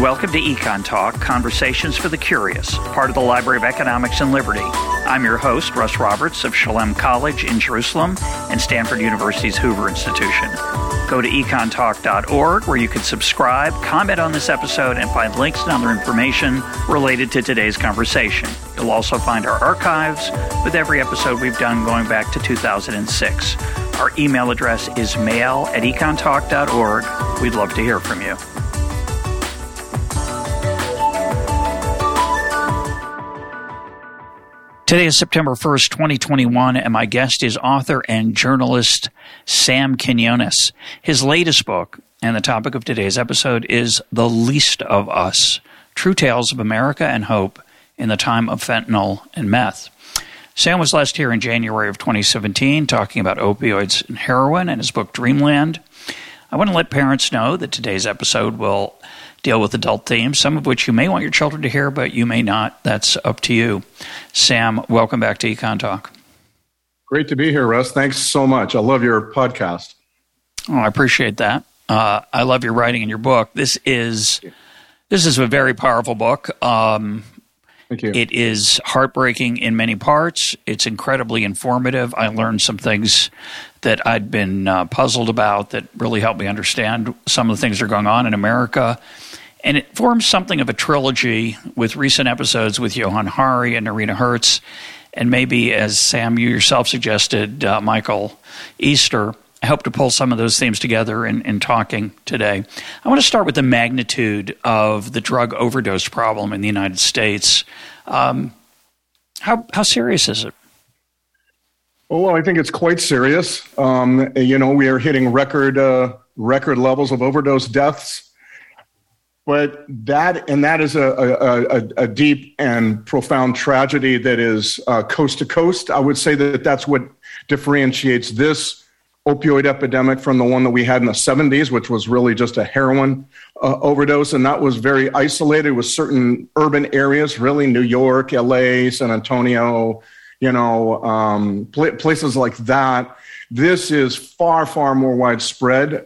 Welcome to Econ Talk, Conversations for the Curious, part of the Library of Economics and Liberty. I'm your host, Russ Roberts of Shalem College in Jerusalem and Stanford University's Hoover Institution. Go to econtalk.org where you can subscribe, comment on this episode, and find links and other information related to today's conversation. You'll also find our archives with every episode we've done going back to 2006. Our email address is mail@econtalk.org. We'd love to hear from you. Today is September 1st, 2021, and my guest is author and journalist Sam Quinones. His latest book, and the topic of today's episode, is The Least of Us, True Tales of America and Hope in the Time of Fentanyl and Meth. Sam was last here in January of 2017 talking about opioids and heroin in his book Dreamland. I want to let parents know that today's episode will deal with adult themes, some of which you may want your children to hear, but you may not. That's up to you. Sam, welcome back to Econ Talk. Great to be here, Russ. Thanks so much. I love your podcast. Oh, I appreciate that. I love your writing in your book. This is a very powerful book. Thank you. It is heartbreaking in many parts. It's incredibly informative. I learned some things that I'd been puzzled about that really helped me understand some of the things that are going on in America. And it forms something of a trilogy with recent episodes with Johann Hari and Irina Hertz, and maybe, as Sam, you yourself suggested, Michael Easter. I hope to pull some of those themes together in talking today. I want to start with the magnitude of the drug overdose problem in the United States. How serious is it? Well, I think it's quite serious. We are hitting record levels of overdose deaths. But that is a deep and profound tragedy that is coast to coast. I would say that that's what differentiates this opioid epidemic from the one that we had in the 70s, which was really just a heroin overdose. And that was very isolated with certain urban areas, really New York, LA, San Antonio, places like that. This is far, far more widespread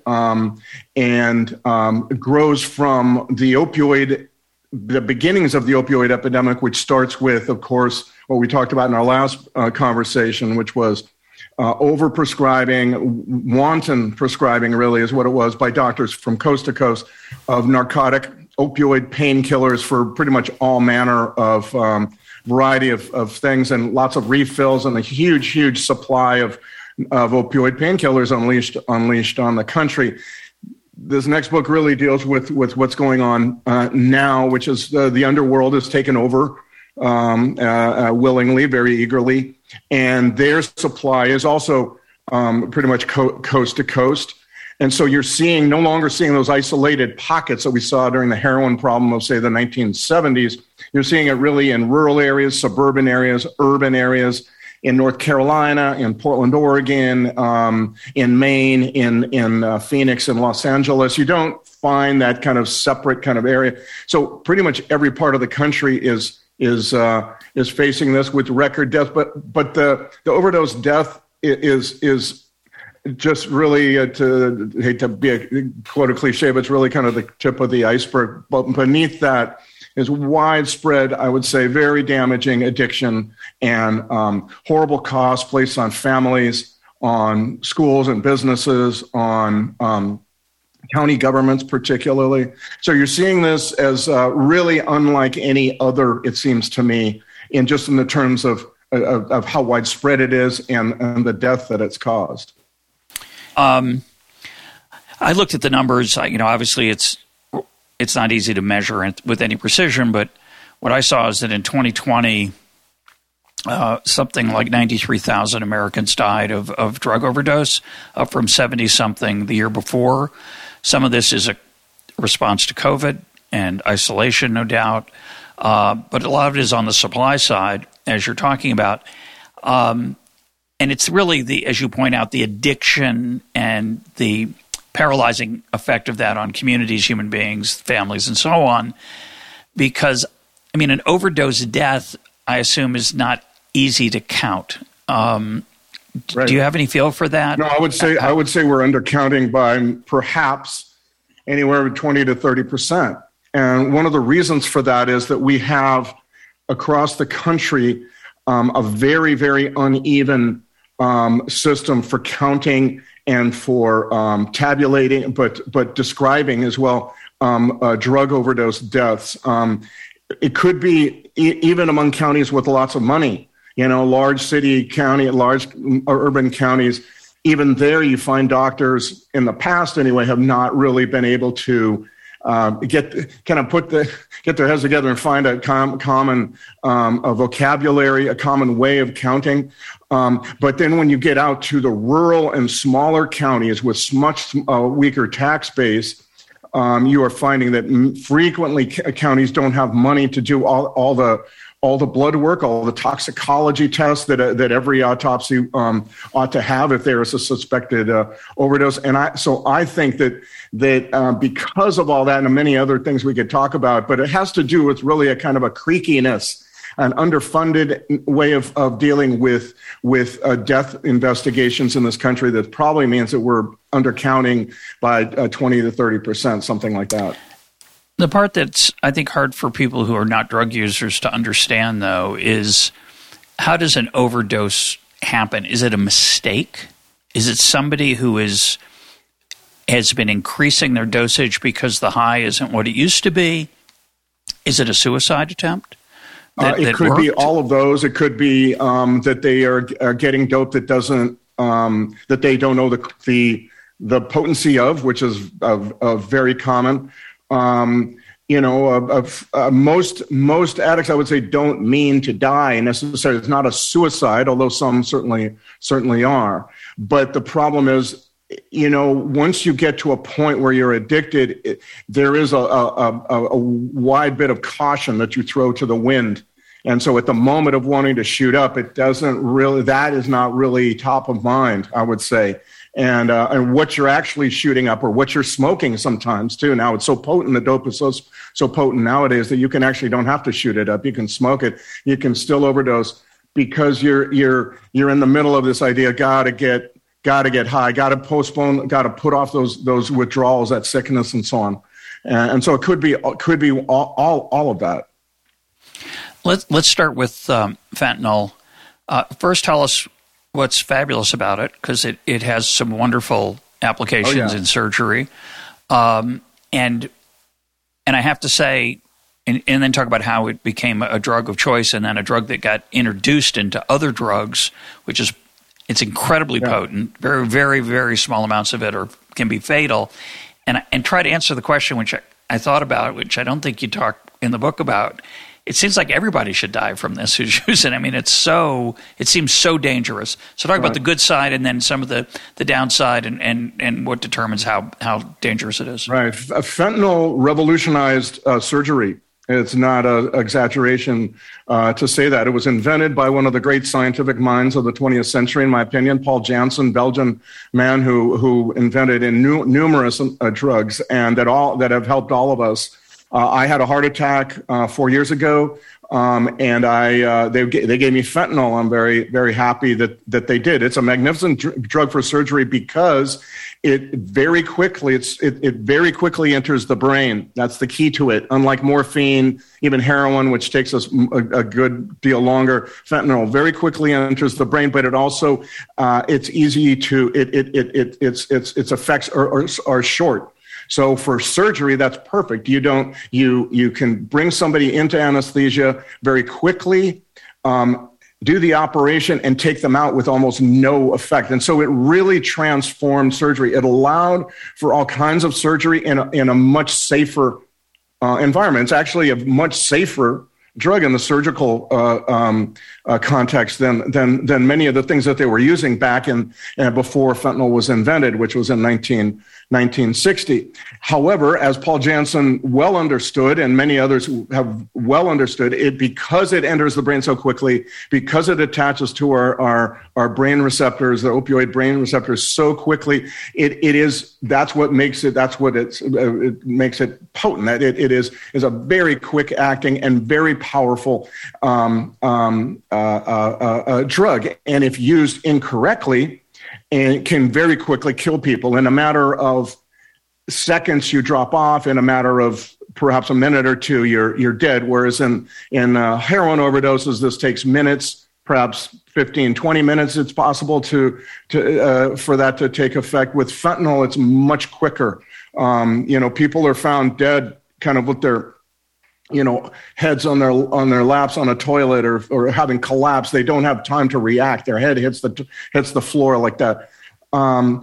and grows from the beginnings of the opioid epidemic, which starts with, of course, what we talked about in our last conversation, which was overprescribing, wanton prescribing really is what it was by doctors from coast to coast of narcotic opioid painkillers for pretty much all manner of variety of things, and lots of refills and a huge supply of opioid painkillers unleashed on the country. This next book really deals with what's going on now, which is the underworld has taken over willingly, very eagerly, and their supply is also pretty much coast to coast. And so you're no longer seeing those isolated pockets that we saw during the heroin problem of, say, the 1970s. You're seeing it really in rural areas, suburban areas, urban areas, in North Carolina, in Portland, Oregon, in Maine, in Phoenix and Los Angeles. You don't find that kind of separate kind of area. So pretty much every part of the country is facing this with record death. But the overdose death is just really, to hate to be a quote a cliche, but it's really kind of the tip of the iceberg. But beneath that is widespread, I would say, very damaging addiction and horrible costs placed on families, on schools and businesses, on county governments particularly. So you're seeing this as really unlike any other, it seems to me, in the terms of how widespread it is and the death that it's caused. I looked at the numbers. Obviously it's not easy to measure it with any precision, but what I saw is that in 2020, something like 93,000 Americans died of drug overdose, up from 70-something the year before. Some of this is a response to COVID and isolation, no doubt, but a lot of it is on the supply side, as you're talking about. And it's really, as you point out, the addiction and the paralyzing effect of that on communities, human beings, families, and so on. Because, an overdose death, I assume, is not easy to count. Right. Do you have any feel for that? No, I would say we're undercounting by perhaps anywhere from 20 to 30%. And one of the reasons for that is that we have across the country a very, very uneven system for counting and for tabulating, but describing as well drug overdose deaths. It could be even among counties with lots of money, large city county, large urban counties. Even there, you find doctors in the past anyway have not really been able to get their heads together and find a common vocabulary, a common way of counting. But then when you get out to the rural and smaller counties with much weaker tax base, you are finding that frequently counties don't have money to do all the blood work, all the toxicology tests that every autopsy ought to have if there is a suspected overdose. And I think that because of all that and many other things we could talk about, but it has to do with really a kind of a creakiness, an underfunded way of dealing with death investigations in this country that probably means that we're undercounting by 20 to 30%, something like that. The part that's, I think, hard for people who are not drug users to understand, though, is how does an overdose happen? Is it a mistake? Is it somebody who has been increasing their dosage because the high isn't what it used to be? Is it a suicide attempt? It could be all of those. It could be that they are getting dope that doesn't that they don't know the potency of, which is very common. Most addicts, I would say, don't mean to die necessarily. It's not a suicide, although some certainly are. But the problem is, once you get to a point where you're addicted, there is a wide bit of caution that you throw to the wind. And so at the moment of wanting to shoot up, that is not really top of mind, I would say. And what you're actually shooting up or what you're smoking sometimes too. Now it's so potent, the dope is so potent nowadays that you can actually don't have to shoot it up. You can smoke it. You can still overdose because you're in the middle of this idea, gotta get high, gotta postpone, gotta put off those withdrawals, that sickness and so on. And so it could be all of that. Let's start with fentanyl. First, tell us what's fabulous about it, because it has some wonderful applications in surgery. And I have to say, and then talk about how it became a drug of choice and then a drug that got introduced into other drugs, it's incredibly potent. Very, very, very small amounts of it can be fatal. And try to answer the question, which I thought about, which I don't think you talk in the book about. It seems like everybody should die from this who's using it. I mean, it seems so dangerous. So talk about the good side and then some of the downside and what determines how dangerous it is. Right. Fentanyl revolutionized surgery. It's not an exaggeration to say that. It was invented by one of the great scientific minds of the 20th century, in my opinion, Paul Janssen, Belgian man who invented numerous drugs and that have helped all of us. I had a heart attack 4 years ago, and they gave me fentanyl. I'm very, very happy that they did. It's a magnificent drug for surgery because it very quickly enters the brain. That's the key to it. Unlike morphine, even heroin, which takes us a good deal longer, fentanyl very quickly enters the brain. But it also it's easy to its effects are short. So for surgery, that's perfect. You can bring somebody into anesthesia very quickly, do the operation, and take them out with almost no effect. And so it really transformed surgery. It allowed for all kinds of surgery in a much safer environment. It's actually a much safer drug in the surgical context than many of the things that they were using back in before fentanyl was invented, which was in 1960. However, as Paul Janssen well understood, and many others have well understood, because it enters the brain so quickly, because it attaches to our brain receptors, the opioid brain receptors so quickly, that's what makes it potent. That it is a very quick acting and very powerful drug, and if used incorrectly, it can very quickly kill people. In a matter of seconds, you drop off. In a matter of perhaps a minute or two, you're dead. Whereas in heroin overdoses, this takes minutes, perhaps 15, 20 minutes. It's possible for that to take effect. With fentanyl, it's much quicker. People are found dead kind of with their heads on their laps on a toilet or having collapsed. They don't have time to react. Their head hits the floor like that. So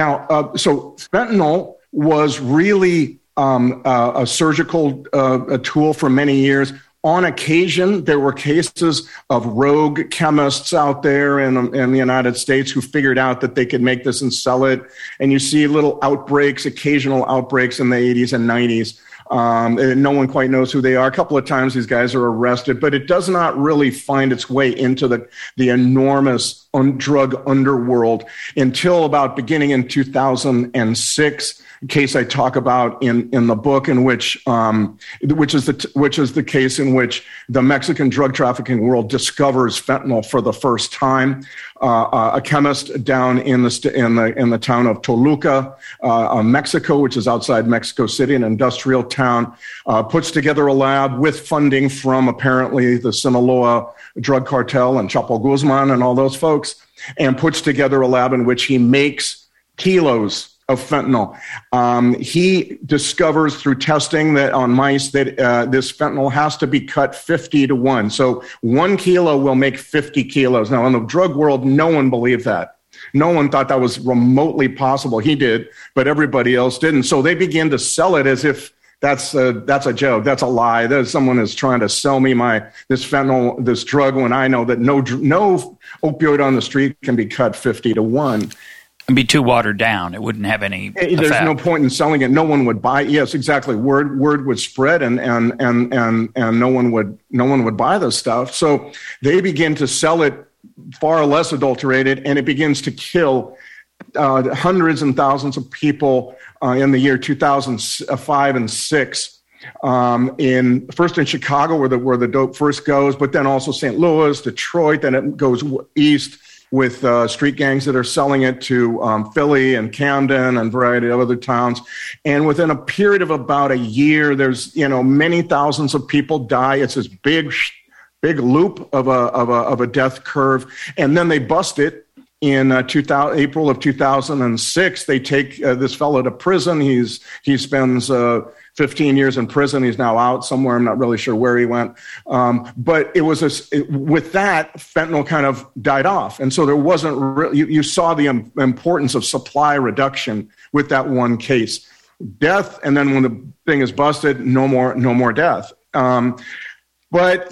fentanyl was really a surgical a tool for many years. On occasion, there were cases of rogue chemists out there in the United States who figured out that they could make this and sell it. And you see little outbreaks, occasional outbreaks in the 80s and 90s. No one quite knows who they are. A couple of times these guys are arrested, but it does not really find its way into the enormous drug underworld until about beginning in 2006. Case I talk about in the book, in which is the case in which the Mexican drug trafficking world discovers fentanyl for the first time. A chemist down in the town of Toluca, Mexico, which is outside Mexico City, an industrial town, puts together a lab with funding from apparently the Sinaloa drug cartel and Chapo Guzman and all those folks, and puts together a lab in which he makes kilos of fentanyl. He discovers through testing that on mice that this fentanyl has to be cut 50 to 1. So 1 kilo will make 50 kilos. Now, in the drug world, no one believed that. No one thought that was remotely possible. He did, but everybody else didn't. So they began to sell it as if that's a joke. That's a lie. Someone is trying to sell me this fentanyl, this drug, when I know that no opioid on the street can be cut 50 to 1. And be too watered down. It wouldn't have any effect. There's no point in selling it. No one would buy. Yes, exactly. Word would spread, and no one would buy this stuff. So they begin to sell it far less adulterated, and it begins to kill hundreds and thousands of people in the year 2005 and 6. First in Chicago, where the dope first goes, but then also St. Louis, Detroit, then it goes east with street gangs that are selling it to Philly and Camden and a variety of other towns. And within a period of about a year, there's many thousands of people die. It's this big loop of a death curve, and then they bust it. In April of 2006, they take this fellow to prison. He spends 15 years in prison. He's now out somewhere. I'm not really sure where he went. But it was with that, fentanyl kind of died off. And so there wasn't you saw the importance of supply reduction with that one case. Death, and then when the thing is busted, no more death. But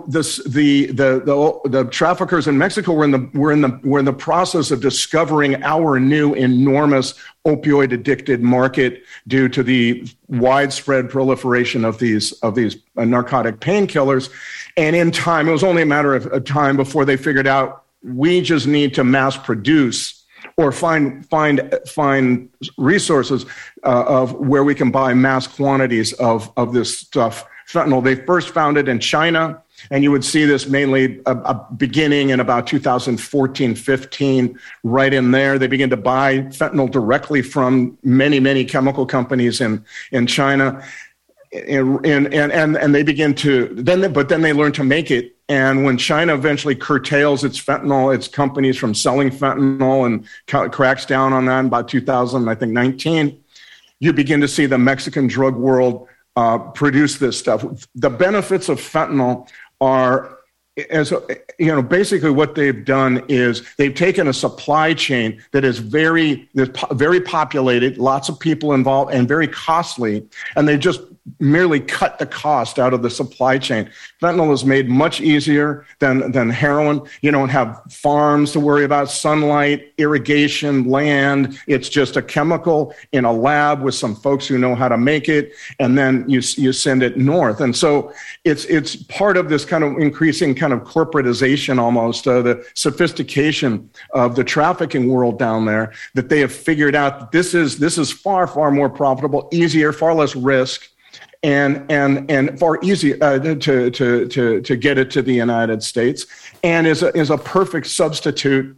the traffickers in Mexico were in the process of discovering our new enormous opioid addicted market due to the widespread proliferation of these narcotic painkillers. And in time, it was only a matter of time before they figured out we just need to mass produce or find resources of where we can buy mass quantities of this stuff. Fentanyl. They first found it in China, and you would see this mainly beginning in about 2014-15, right in there. They began to buy fentanyl directly from many, many chemical companies in China. And they begin to, then they learn to make it. And when China eventually curtails its companies from selling fentanyl and cracks down on that in about 2019, you begin to see the Mexican drug world produce this stuff. The benefits of fentanyl are, basically what they've done is they've taken a supply chain that is very populated, lots of people involved, and very costly, and they just merely cut the cost out of the supply chain. Fentanyl is made much easier than heroin. You don't have farms to worry about, sunlight, irrigation, land. It's just a chemical in a lab with some folks who know how to make it, and then you send it north. And so it's part of this kind of increasing kind of corporatization almost, the sophistication of the trafficking world down there, that they have figured out this is far, far more profitable, easier, far less risk, and far easier to get it to the United States, and is a perfect substitute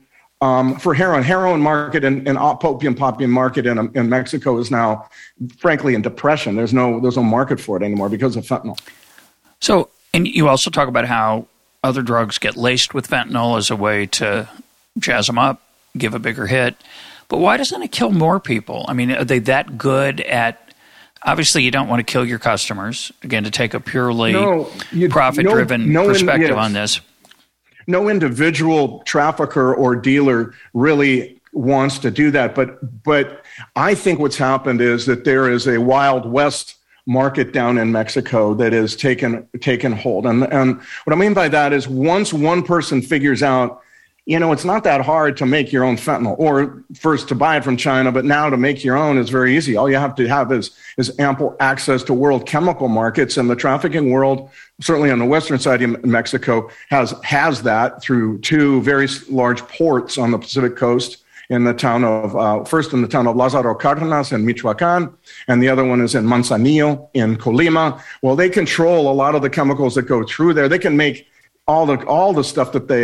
for heroin. Heroin market and opium market in Mexico is now, frankly, in depression. There's no market for it anymore because of fentanyl. So, and you also talk about how other drugs get laced with fentanyl as a way to jazz them up, give a bigger hit. But why doesn't it kill more people? I mean, are they that good at? Obviously, you don't want to kill your customers. Again, to take a purely profit-driven perspective on this. No individual trafficker or dealer really wants to do that. But I think what's happened is that there is a Wild West market down in Mexico that is taken hold. And what I mean by that is once one person figures out, it's not that hard to make your own fentanyl, or first to buy it from China, but now to make your own is very easy. All you have to have is ample access to world chemical markets, and the trafficking world, certainly on the western side of Mexico, has that through two very large ports on the Pacific coast. In the town of first in the town of Lázaro Cárdenas in Michoacán, and the other one is in Manzanillo in Colima. Well, they control a lot of the chemicals that go through there. They can make all the stuff that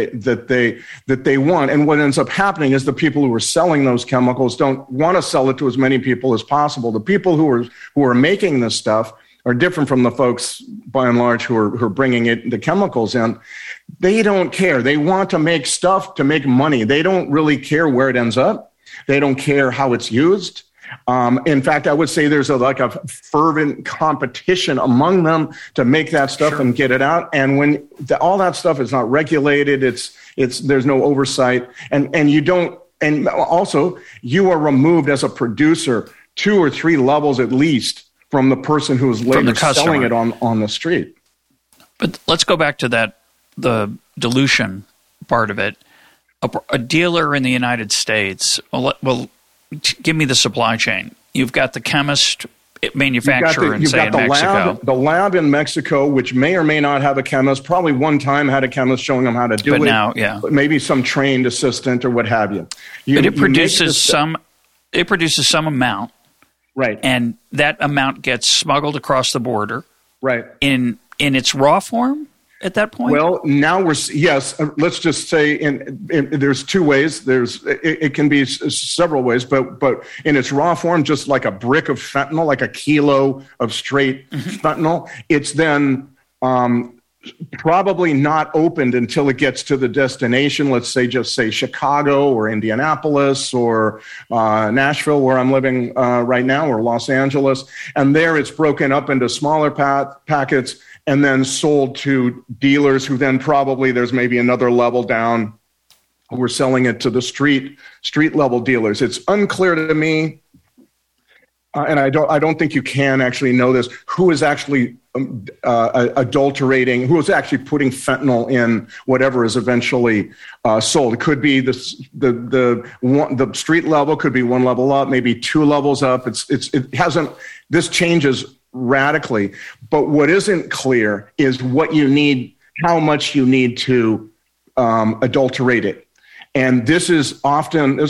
they want. And what ends up happening is the people who are selling those chemicals don't want to sell it to as many people as possible. The people who are making this stuff are different from the folks, by and large, who are bringing the chemicals in. They don't care. They want to make stuff to make money. They don't really care where it ends up. They don't care how it's used. In fact, I would say there's a fervent competition among them to make that stuff and get it out. And when all that stuff is not regulated, there's no oversight, and you don't. And also, you are removed as a producer 2 or 3 levels at least from the person who is later selling it on the street. But let's go back to the dilution part of it. A dealer in the United States, well, give me the supply chain. You've got the chemist, manufacturer, in Mexico. The lab in Mexico, which may or may not have a chemist, probably one time had a chemist showing them how to do it. But now, yeah. But maybe some trained assistant or what have you. But it produces some amount. Right. And that amount gets smuggled across the border. Right. In its raw form at that point? Well, now let's just say there's 2 ways. It can be several ways, but in its raw form, just like a brick of fentanyl, like a kilo of straight fentanyl, it's then probably not opened until it gets to the destination. Let's say Chicago or Indianapolis or Nashville, where I'm living right now, or Los Angeles. And there it's broken up into smaller packets and then sold to dealers who then probably there's maybe another level down who are selling it to the street level dealers. It's unclear to me, and I don't think you can actually know this, who is actually adulterating, who is actually putting fentanyl in whatever is eventually sold. It could be the street level, could be 1 level up, maybe 2 levels up. This changes radically. But what isn't clear is what you need, how much you need to adulterate it. And this is often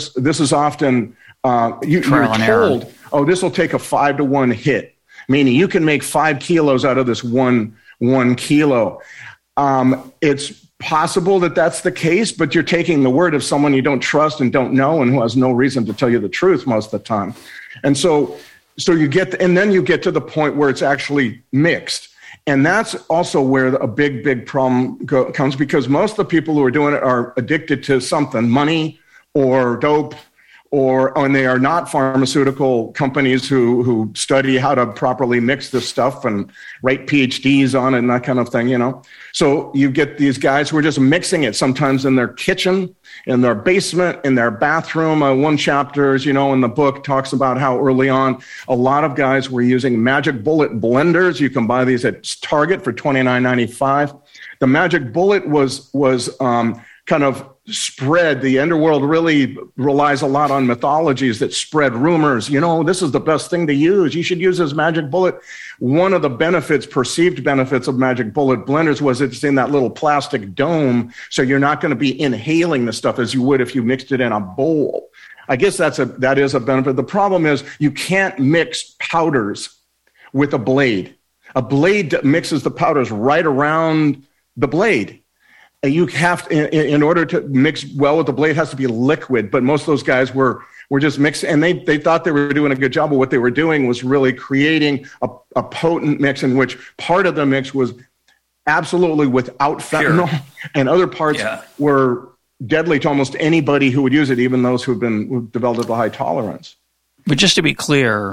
you're told, oh, this will take a 5-to-1 hit, meaning you can make 5 kilos out of this one kilo. It's possible that that's the case, but you're taking the word of someone you don't trust and don't know and who has no reason to tell you the truth most of the time. And so you get to the point where it's actually mixed. And that's also where a big problem comes, because most of the people who are doing it are addicted to something, money or dope, and they are not pharmaceutical companies who study how to properly mix this stuff and write PhDs on it and that kind of thing, So you get these guys who are just mixing it, sometimes in their kitchen, in their basement, in their bathroom. One chapter, in the book talks about how early on, a lot of guys were using Magic Bullet blenders. You can buy these at Target for $29.95. The Magic Bullet was kind of spread. The underworld really relies a lot on mythologies that spread rumors. This is the best thing to use. You should use this Magic Bullet. One of the perceived benefits of Magic Bullet blenders was it's in that little plastic dome, so you're not going to be inhaling the stuff as you would if you mixed it in a bowl. I guess that is a benefit. The problem is you can't mix powders with a blade. A blade mixes the powders right around the blade. you have to, in order to mix well with the blade, it has to be liquid. But most of those guys were just mixed, and they thought they were doing a good job. But what they were doing was really creating a potent mix in which part of the mix was absolutely without fentanyl, and other parts were deadly to almost anybody who would use it, even those who've developed a high tolerance. But just to be clear,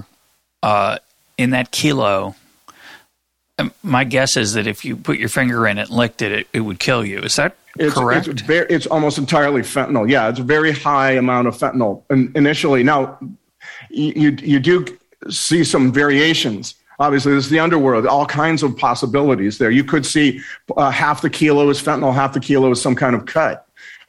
in that kilo, my guess is that if you put your finger in it and licked it, it would kill you. Is that correct? It's almost entirely fentanyl. Yeah, it's a very high amount of fentanyl initially. Now, you do see some variations. Obviously, this is the underworld. All kinds of possibilities there. You could see half the kilo is fentanyl, half the kilo is some kind of cut.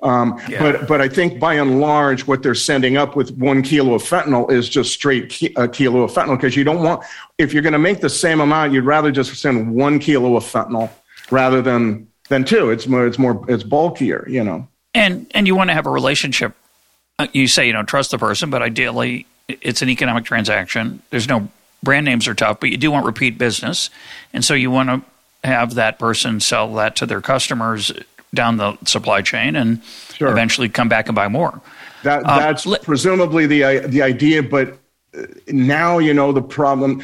But I think by and large, what they're sending up with 1 kilo of fentanyl is just straight a kilo of fentanyl, because you don't want, if you're going to make the same amount, you'd rather just send 1 kilo of fentanyl rather than 2. It's bulkier, you know. And you want to have a relationship. You say you don't trust the person, but ideally it's an economic transaction. There's no brand names are tough, but you do want repeat business, and so you want to have that person sell that to their customers down the supply chain and eventually come back and buy more. That's presumably the idea, but now, you know, the problem,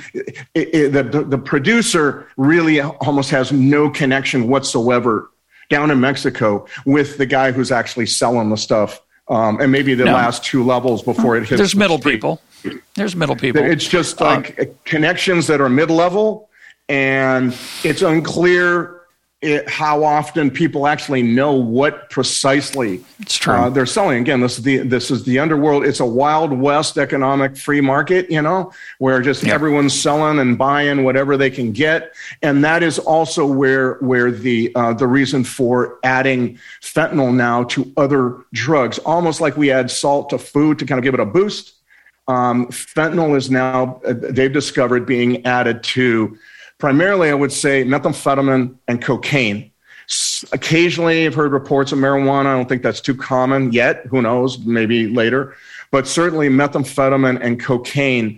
the producer really almost has no connection whatsoever down in Mexico with the guy who's actually selling the stuff, and maybe the last 2 levels before it hits. There's middle people. There's middle people. It's just like connections that are mid-level, and it's unclear how often people actually know what precisely they're selling. Again, this is the underworld. It's a Wild West economic free market, you know, where just everyone's selling and buying whatever they can get. And that is also where the reason for adding fentanyl now to other drugs, almost like we add salt to food to kind of give it a boost. Fentanyl is now, they've discovered, being added to primarily, I would say, methamphetamine and cocaine. Occasionally, I've heard reports of marijuana. I don't think that's too common yet. Who knows? Maybe later. But certainly methamphetamine and cocaine.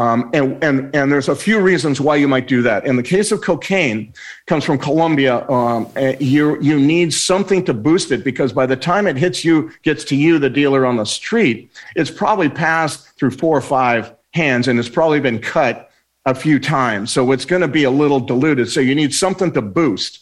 And there's a few reasons why you might do that. In the case of cocaine, comes from Colombia. You need something to boost it, because by the time it gets to you, the dealer on the street, it's probably passed through 4 or 5 hands, and it's probably been cut a few times. So it's going to be a little diluted. So you need something to boost.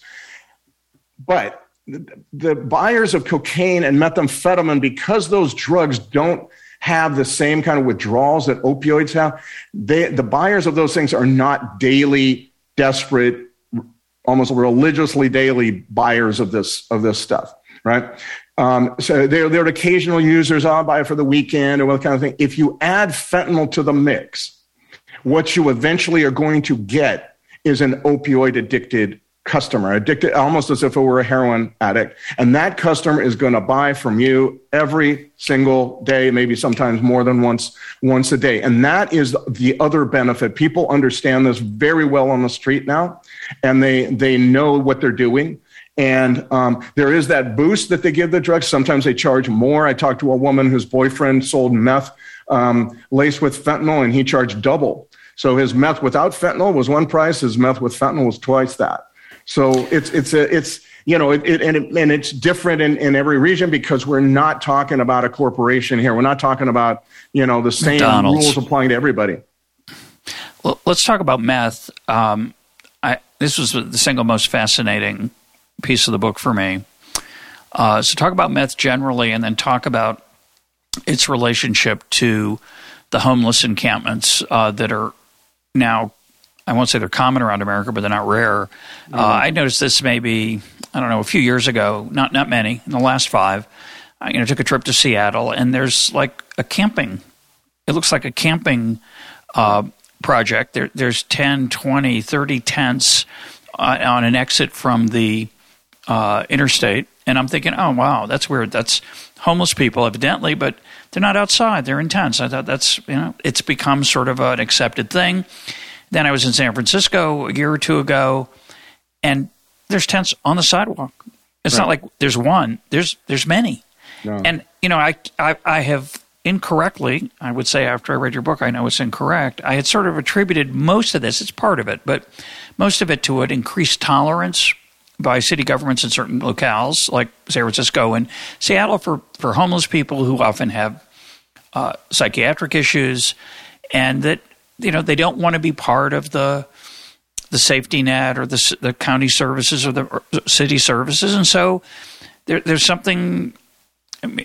But the buyers of cocaine and methamphetamine, because those drugs don't have the same kind of withdrawals that opioids have, the buyers of those things are not daily, desperate, almost religiously daily buyers of this stuff, right? So they're occasional users. I'll buy it for the weekend or what kind of thing. If you add fentanyl to the mix, what you eventually are going to get is an opioid-addicted customer, addicted almost as if it were a heroin addict. And that customer is going to buy from you every single day, maybe sometimes more than once a day. And that is the other benefit. People understand this very well on the street now, and they know what they're doing. And there is that boost that they give the drugs. Sometimes they charge more. I talked to a woman whose boyfriend sold meth laced with fentanyl, and he charged double. So his meth without fentanyl was one price. His meth with fentanyl was twice that. So it's you know, and it's different in every region, because we're not talking about a corporation here. We're not talking about, you know, the same McDonald's rules applying to everybody. Well, let's talk about meth. This was the single most fascinating piece of the book for me. So talk about meth generally, and then talk about its relationship to the homeless encampments that are now, I won't say they're common around America, but they're not rare. I noticed this maybe, I don't know, a few years ago, not many, in the last 5. I took a trip to Seattle, and there's like a camping. It looks like a camping project. There's 10, 20, 30 tents on an exit from the interstate. And I'm thinking, oh, wow, that's weird. That's homeless people, evidently, but they're not outside. They're in tents. I thought that's, it's become sort of an accepted thing. Then I was in San Francisco a year or 2 ago, and there's tents on the sidewalk. It's not like there's one. There's many. No. And, I have incorrectly, I would say after I read your book, I know it's incorrect. I had sort of attributed most of this, it's part of it, but most of it to an increased tolerance by city governments in certain locales, like San Francisco and Seattle, for homeless people who often have psychiatric issues, and that they don't want to be part of the safety net or the county services or the city services, and so there's something. I mean,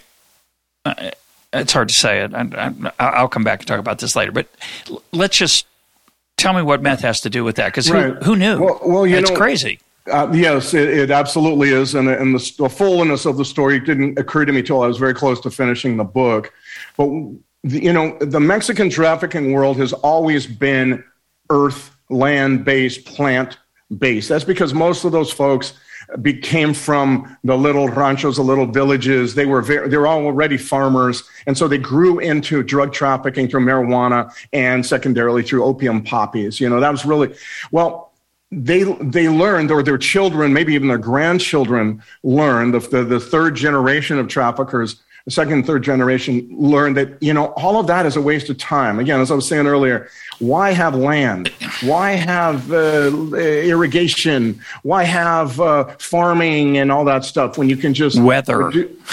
it's hard to say it. I'll come back and talk about this later, but let's just tell me what meth has to do with that, because who knew? Well, it's crazy. Yes, it absolutely is, and the fullness of the story didn't occur to me till I was very close to finishing the book. But the Mexican trafficking world has always been land-based, plant-based. That's because most of those folks came from the little ranchos, the little villages. They were all already farmers, and so they grew into drug trafficking through marijuana and secondarily through opium poppies. That was really They learned, or their children, maybe even their grandchildren learned, the third generation of traffickers, the second and third generation learned that, all of that is a waste of time. Again, as I was saying earlier, why have land? Why have irrigation? Why have farming and all that stuff when you can just... Weather.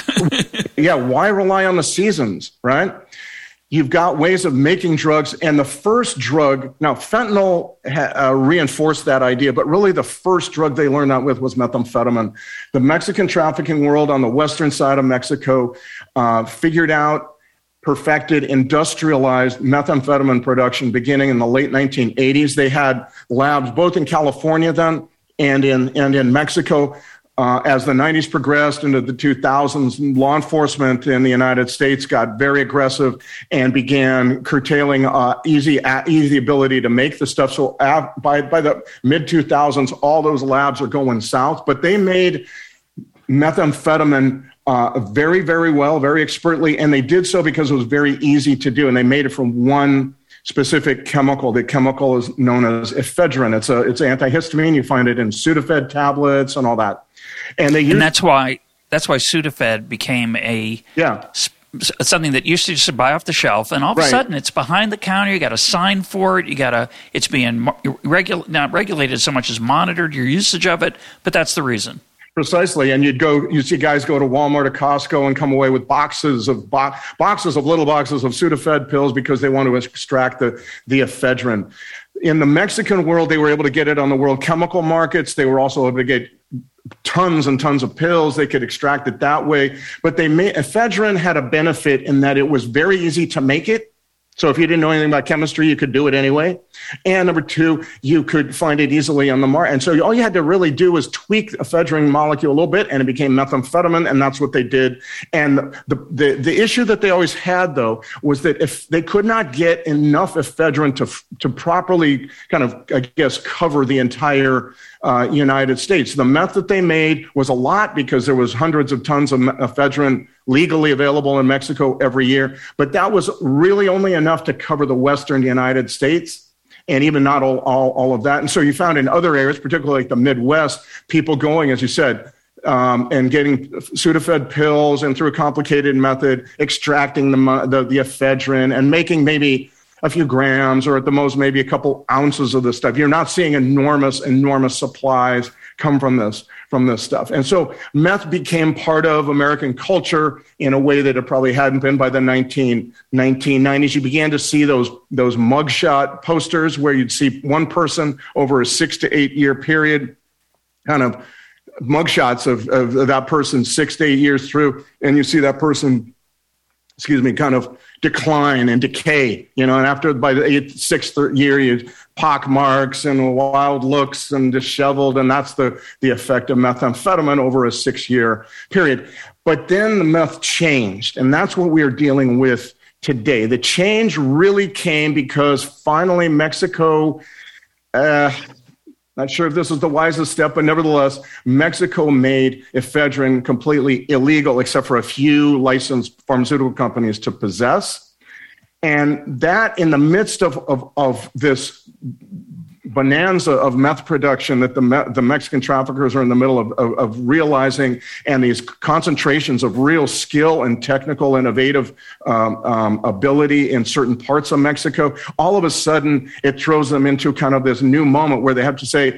Why rely on the seasons, right? You've got ways of making drugs, and the first drug, now fentanyl reinforced that idea, but really the first drug they learned that with was methamphetamine. The Mexican trafficking world on the western side of Mexico figured out, perfected, industrialized methamphetamine production beginning in the late 1980s. They had labs both in California then and in Mexico. As the 90s progressed into the 2000s, law enforcement in the United States got very aggressive and began curtailing easy ability to make the stuff. So by the mid-2000s, all those labs are going south. But they made methamphetamine very, very well, very expertly, and they did so because it was very easy to do. And they made it from one specific chemical. The chemical is known as ephedrine. It's antihistamine. You find it in Sudafed tablets and all that. And that's why Sudafed became something that used to just buy off the shelf, and all of a sudden it's behind the counter. You got a sign for it. It's being not regulated so much as monitored, your usage of it. But that's the reason. Precisely, and you see guys go to Walmart or Costco and come away with little boxes of Sudafed pills because they want to extract the ephedrine. In the Mexican world, they were able to get it on the world chemical markets. They were also able to get tons and tons of pills. They could extract it that way. But ephedrine had a benefit in that it was very easy to make it. So if you didn't know anything about chemistry, you could do it anyway. And number two, you could find it easily on the market. And so all you had to really do was tweak the ephedrine molecule a little bit, and it became methamphetamine, and that's what they did. And the issue that they always had, though, was that if they could not get enough ephedrine to properly kind of, I guess, cover the entire United States. The meth that they made was a lot because there was hundreds of tons of ephedrine legally available in Mexico every year, but that was really only enough to cover the western United States, and even not all of that. And so you found in other areas, particularly like the Midwest, people going, as you said, and getting Sudafed pills and through a complicated method, extracting the ephedrine and making maybe a few grams or at the most maybe a couple ounces of this stuff. You're not seeing enormous supplies come from this stuff. And so meth became part of American culture in a way that it probably hadn't been by the 1990s. You began to see those mugshot posters where you'd see one person over a 6 to 8 year period, kind of mugshots of that person 6 to 8 years through, and you see that person, kind of decline and decay, and after by the sixth year, you pock marks and wild looks and disheveled, and that's the effect of methamphetamine over a 6 year period. But then the meth changed, and that's what we are dealing with today. The change really came because finally Mexico, not sure if this is the wisest step, but nevertheless, Mexico made ephedrine completely illegal, except for a few licensed pharmaceutical companies to possess. And that, in the midst of this bonanza of meth production that the Mexican traffickers are in the middle of realizing, and these concentrations of real skill and technical innovative ability in certain parts of Mexico, all of a sudden it throws them into kind of this new moment where they have to say,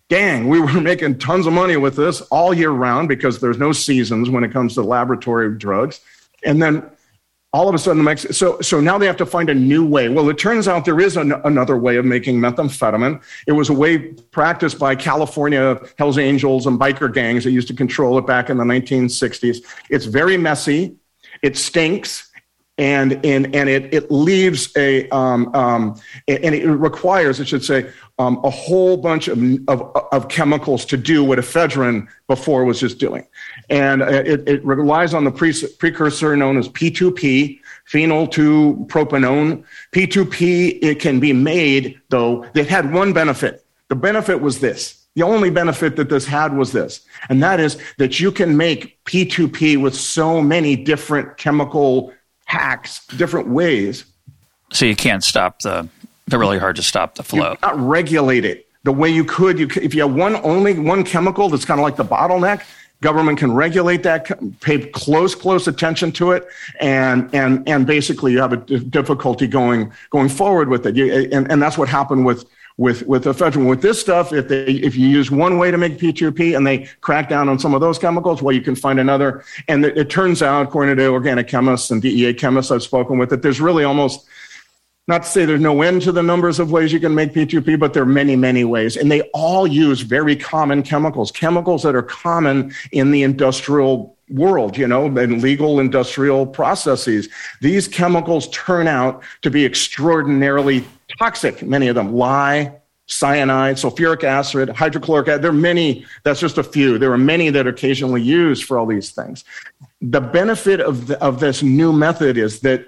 gang, we were making tons of money with this all year round because there's no seasons when it comes to laboratory drugs. And then all of a sudden, so now they have to find a new way. Well, it turns out there is another way of making methamphetamine. It was a way practiced by California Hells Angels and biker gangs that used to control it back in the 1960s. It's very messy. It stinks. And it leaves and it requires, I should say, a whole bunch of chemicals to do what ephedrine before was just doing. And it relies on the precursor known as P2P, phenyl 2-propanone. P2P, it can be made, though, that had one benefit. The benefit was this. The only benefit that this had was this, and that is that you can make P2P with so many different chemical hacks, different ways. So you can't stop they're really hard to stop the flow. You cannot regulate it the way you could. If you have only one chemical that's kind of like the bottleneck, government can regulate that, pay close attention to it, and basically you have a difficulty going forward with it. And that's what happened with ephedrine. With this stuff, if you use one way to make P2P and they crack down on some of those chemicals, well, you can find another. And it turns out, according to organic chemists and DEA chemists I've spoken with, that there's really almost, not to say there's no end to the numbers of ways you can make P2P, but there are many, many ways. And they all use very common chemicals that are common in the industrial world, and legal industrial processes. These chemicals turn out to be extraordinarily toxic, many of them. Lye, cyanide, sulfuric acid, hydrochloric acid. There are many, that's just a few. There are many that are occasionally used for all these things. The benefit of this new method is that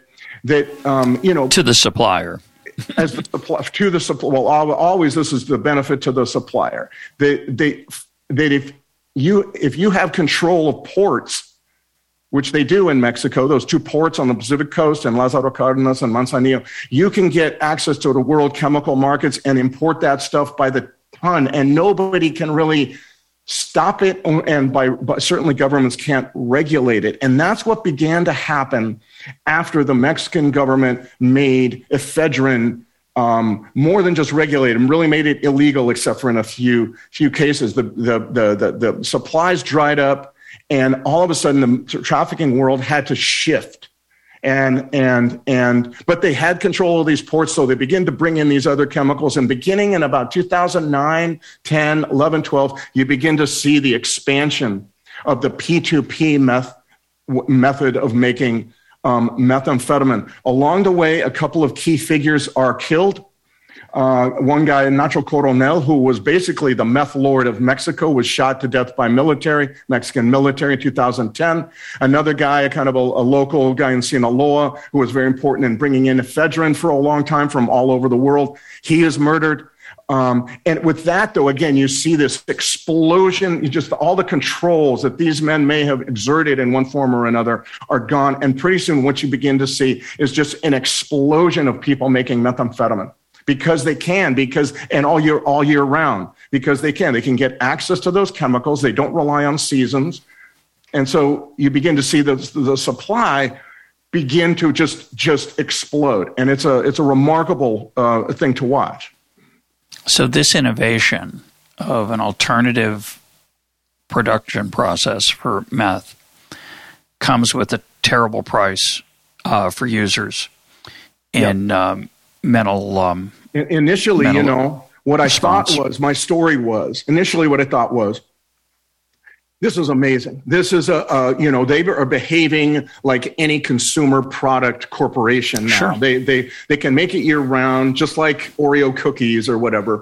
to the supplier. As the to the supplier. Well, always this is the benefit to the supplier. That if you have control of ports, which they do in Mexico, those two ports on the Pacific coast and Lázaro Cárdenas and Manzanillo, you can get access to the world chemical markets and import that stuff by the ton, and nobody can really stop it, and by certainly governments can't regulate it. And that's what began to happen after the Mexican government made ephedrine more than just regulated, and really made it illegal, except for in a few cases. The supplies dried up, and all of a sudden the trafficking world had to shift. But they had control of these ports, so they began to bring in these other chemicals. And beginning in about 2009, 10, 11, 12, you begin to see the expansion of the P2P method of making methamphetamine. Along the way, a couple of key figures are killed. One guy, Nacho Coronel, who was basically the meth lord of Mexico, was shot to death by Mexican military in 2010. Another guy, a kind of a local guy in Sinaloa, who was very important in bringing in ephedrine for a long time from all over the world, he is murdered. And with that, though, again, you see this explosion, just all the controls that these men may have exerted in one form or another are gone. And pretty soon what you begin to see is just an explosion of people making methamphetamine. Because they can, and all year round, because they can get access to those chemicals. They don't rely on seasons, and so you begin to see the supply begin to just explode, and it's a remarkable thing to watch. So this innovation of an alternative production process for meth comes with a terrible price for users in mental. Initially, what I thought was, my story was, initially what I thought was, this is amazing. This is they are behaving like any consumer product corporation now. Sure. They can make it year round, just like Oreo cookies or whatever.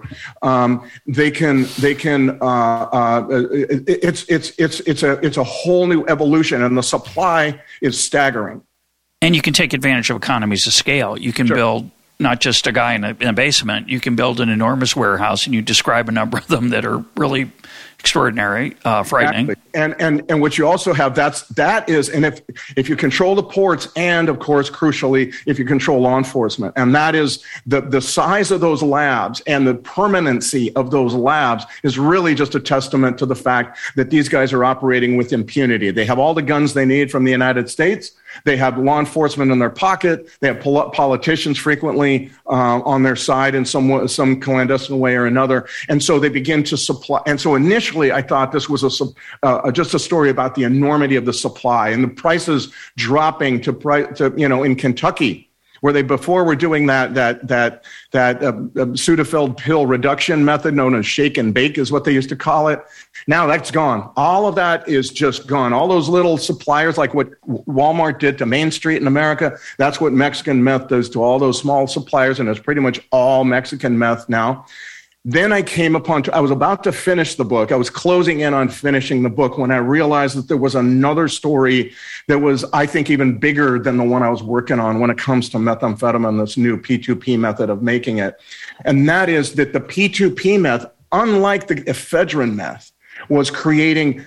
It's a whole new evolution, and the supply is staggering. And you can take advantage of economies of scale. You can build not just a guy in a basement. You can build an enormous warehouse, and you describe a number of them that are really extraordinary, frightening. Exactly. And what you also have, that is, and if you control the ports, and of course, crucially, if you control law enforcement, and that is the size of those labs and the permanency of those labs is really just a testament to the fact that these guys are operating with impunity. They have all the guns they need from the United States. They have law enforcement in their pocket. They have politicians frequently on their side in some clandestine way or another. And so they begin to supply. And so initially, I thought this was just a story about the enormity of the supply and the prices dropping to in Kentucky, where they before were doing that Sudafed pill reduction method known as shake and bake is what they used to call it. Now that's gone. All of that is just gone. All those little suppliers, like what Walmart did to Main Street in America, that's what Mexican meth does to all those small suppliers, and it's pretty much all Mexican meth now. Then I was about to finish the book. I was closing in on finishing the book when I realized that there was another story that was, I think, even bigger than the one I was working on when it comes to methamphetamine, this new P2P method of making it. And that is that the P2P meth, unlike the ephedrine meth, was creating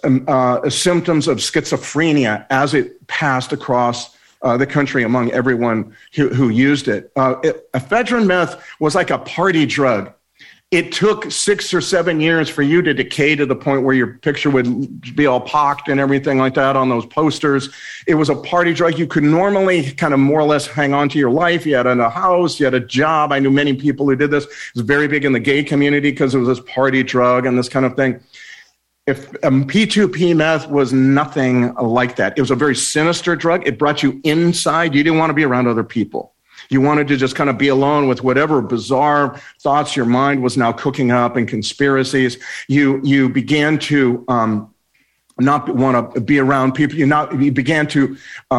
symptoms of schizophrenia as it passed across the country among everyone who used it. Ephedrine meth was like a party drug. It took 6 or 7 years for you to decay to the point where your picture would be all pocked and everything like that on those posters. It was a party drug. You could normally kind of more or less hang on to your life. You had a house, you had a job. I knew many people who did this. It was very big in the gay community because it was this party drug and this kind of thing. If P2P meth was nothing like that. It was a very sinister drug. It brought you inside. You didn't want to be around other people. You wanted to just kind of be alone with whatever bizarre thoughts your mind was now cooking up and conspiracies. You began to not want to be around people. You began to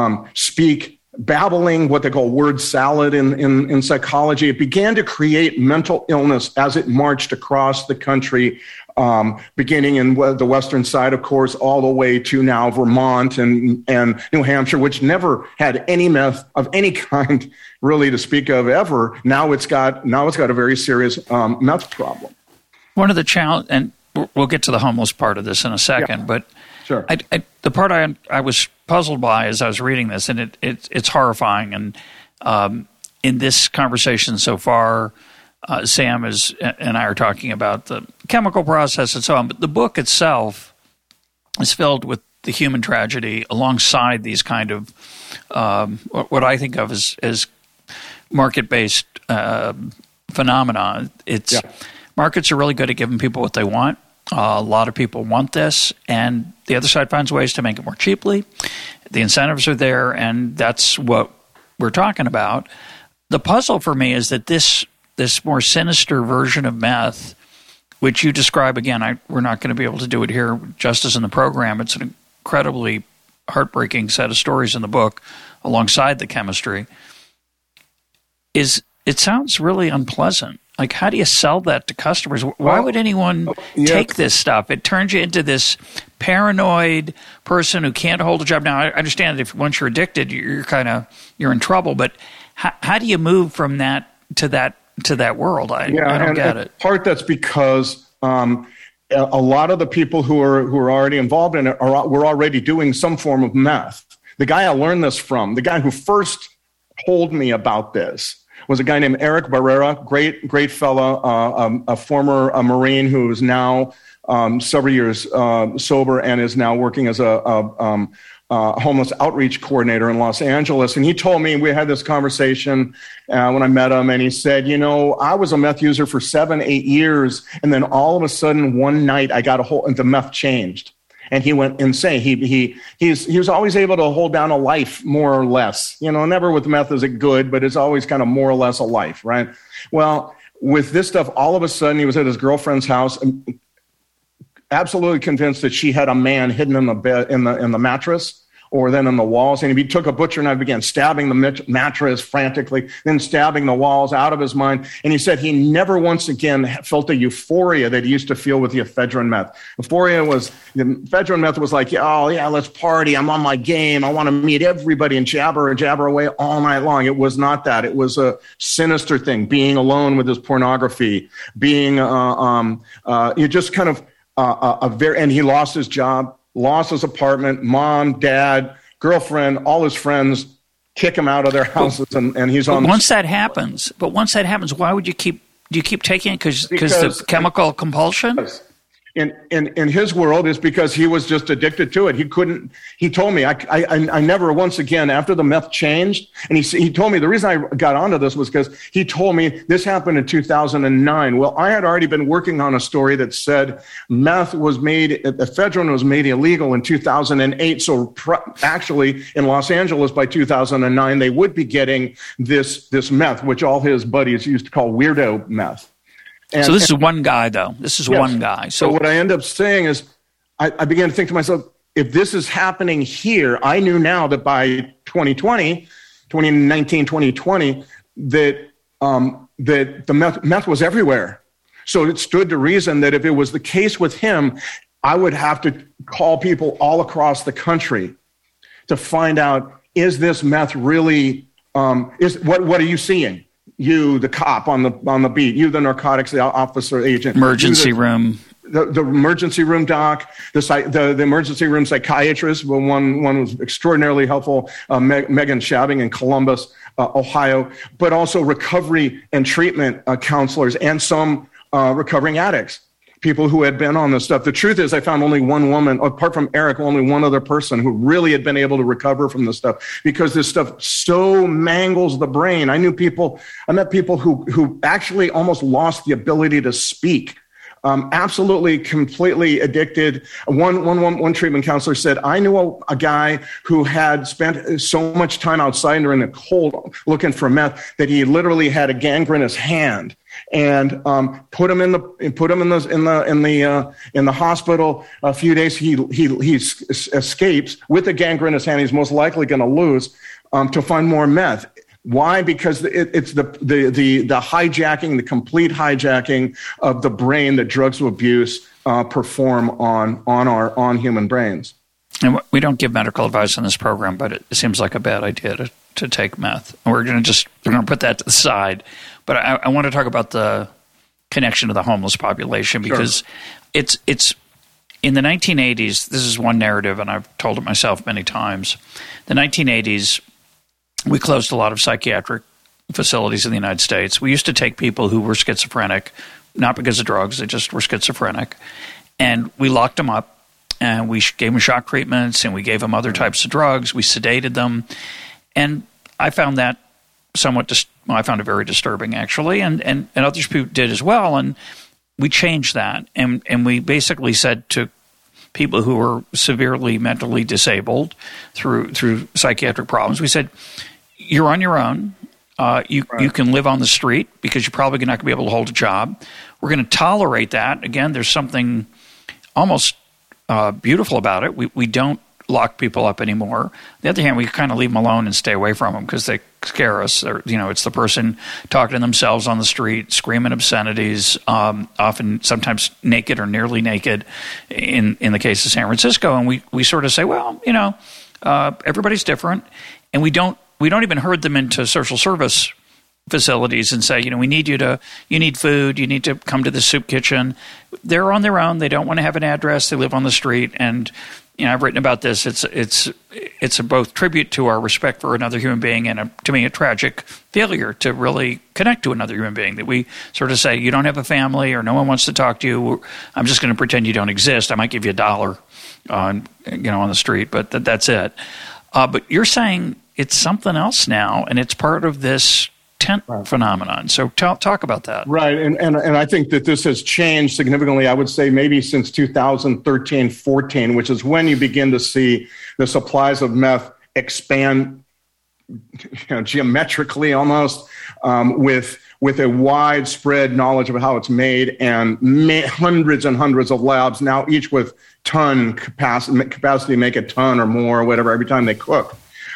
speak babbling, what they call word salad in psychology. It began to create mental illness as it marched across the country, beginning in the western side, of course, all the way to now Vermont and New Hampshire, which never had any meth of any kind really to speak of ever. Now it's got a very serious meth problem. One of the challenge, and we'll get to the homeless part of this in a second, but sure. The part I was puzzled by as I was reading this, and it's horrifying. And in this conversation so far, Sam and I are talking about the chemical process and so on, but the book itself is filled with the human tragedy alongside these kind of what I think of as market-based phenomena. Markets are really good at giving people what they want. A lot of people want this, and the other side finds ways to make it more cheaply. The incentives are there, and that's what we're talking about. The puzzle for me is that this more sinister version of meth, which you describe, again, we're not going to be able to do it here justice in the program. It's an incredibly heartbreaking set of stories in the book alongside the chemistry. It sounds really unpleasant. Like, how do you sell that to customers? Why would anyone take this stuff? It turns you into this paranoid person who can't hold a job. Now, I understand that if once you're addicted, you're in trouble. But how do you move from that to that world? I don't get it. Part that's because a lot of the people who are already involved in it were already doing some form of meth. The guy I learned this from, the guy who first told me about this, was a guy named Eric Barrera, great fellow, a former Marine who is now several years sober and is now working as a homeless outreach coordinator in Los Angeles. And he told me, we had this conversation when I met him, and he said, I was a meth user for 7-8 years, and then all of a sudden one night I got the meth changed. And he went insane. He was always able to hold down a life, more or less. Never with meth is it good, but it's always kind of more or less a life, right? Well, with this stuff, all of a sudden he was at his girlfriend's house, absolutely convinced that she had a man hidden in the bed, in the mattress, or then in the walls. And he took a butcher knife, began stabbing the mattress frantically, then stabbing the walls out of his mind. And he said he never once again felt the euphoria that he used to feel with the ephedrine meth. The ephedrine meth was like, oh yeah, let's party. I'm on my game. I want to meet everybody and jabber away all night long. It was not that. It was a sinister thing, being alone with his pornography, being, you just kind of, and he lost his job, lost his apartment, mom, dad, girlfriend, all his friends kick him out of their houses, and he's on. Once that happens, why would you keep taking it? Because the chemical compulsion? in his world is because he was just addicted to it. He told me, I never once again, after the meth changed, and he told me the reason I got onto this was because he told me this happened in 2009. Well, I had already been working on a story that said meth was made, ephedrine was made illegal in 2008. So actually in Los Angeles by 2009, they would be getting this meth, which all his buddies used to call weirdo meth. So this is one guy, though. This is one guy. So what I end up saying is I began to think to myself, if this is happening here, I knew now that by 2019, 2020, that the meth was everywhere. So it stood to reason that if it was the case with him, I would have to call people all across the country to find out, is this meth really, what are you seeing? You, the cop on the beat, you, the narcotics officer agent, emergency room, the emergency room doc, the emergency room psychiatrist. Well, one was extraordinarily helpful, Megan Shabbing in Columbus, Ohio, but also recovery and treatment counselors and some recovering addicts. People who had been on this stuff. The truth is I found only one woman, apart from Eric, only one other person who really had been able to recover from this stuff because this stuff so mangles the brain. I met people who actually almost lost the ability to speak. Absolutely, completely addicted. One treatment counselor said, I knew a guy who had spent so much time outside during the cold looking for meth that he literally had a gangrenous hand. And put him in the hospital. A few days he escapes with a gangrenous hand. He's most likely going to lose to find more meth. Why? Because it's the hijacking, the complete hijacking of the brain that drugs of abuse perform on human brains. And we don't give medical advice on this program, but it seems like a bad idea to take meth. And we're going to put that to the side. But I want to talk about the connection to the homeless population because it's in the 1980s. This is one narrative, and I've told it myself many times. The 1980s, we closed a lot of psychiatric facilities in the United States. We used to take people who were schizophrenic, not because of drugs, they just were schizophrenic, and we locked them up, and we gave them shock treatments, and we gave them other types of drugs. We sedated them, and I found that I found it very disturbing, actually, and others did as well. And we changed that, and we basically said to people who were severely mentally disabled through psychiatric problems, we said, you're on your own. You can live on the street because you're probably not going to be able to hold a job. We're going to tolerate that. Again, there's something almost beautiful about it. We don't lock people up anymore. On the other hand, we kind of leave them alone and stay away from them because they scare us. Or, it's the person talking to themselves on the street, screaming obscenities, often sometimes naked or nearly naked in the case of San Francisco. And we sort of say, well, everybody's different. And we don't even herd them into social service facilities and say, we need you need food, you need to come to the soup kitchen. They're on their own. They don't want to have an address. They live on the street. And I've written about this. It's a both tribute to our respect for another human being and to me a tragic failure to really connect to another human being. That we sort of say, you don't have a family or no one wants to talk to you. I'm just going to pretend you don't exist. I might give you $1 on the street, but that's it. But you're saying it's something else now, and it's part of this tent phenomenon. So talk about that. Right. And I think that this has changed significantly, I would say maybe since 2013, 14, which is when you begin to see the supplies of meth expand geometrically almost with a widespread knowledge of how it's made and hundreds and hundreds of labs now each with ton capacity to make a ton or more or whatever every time they cook.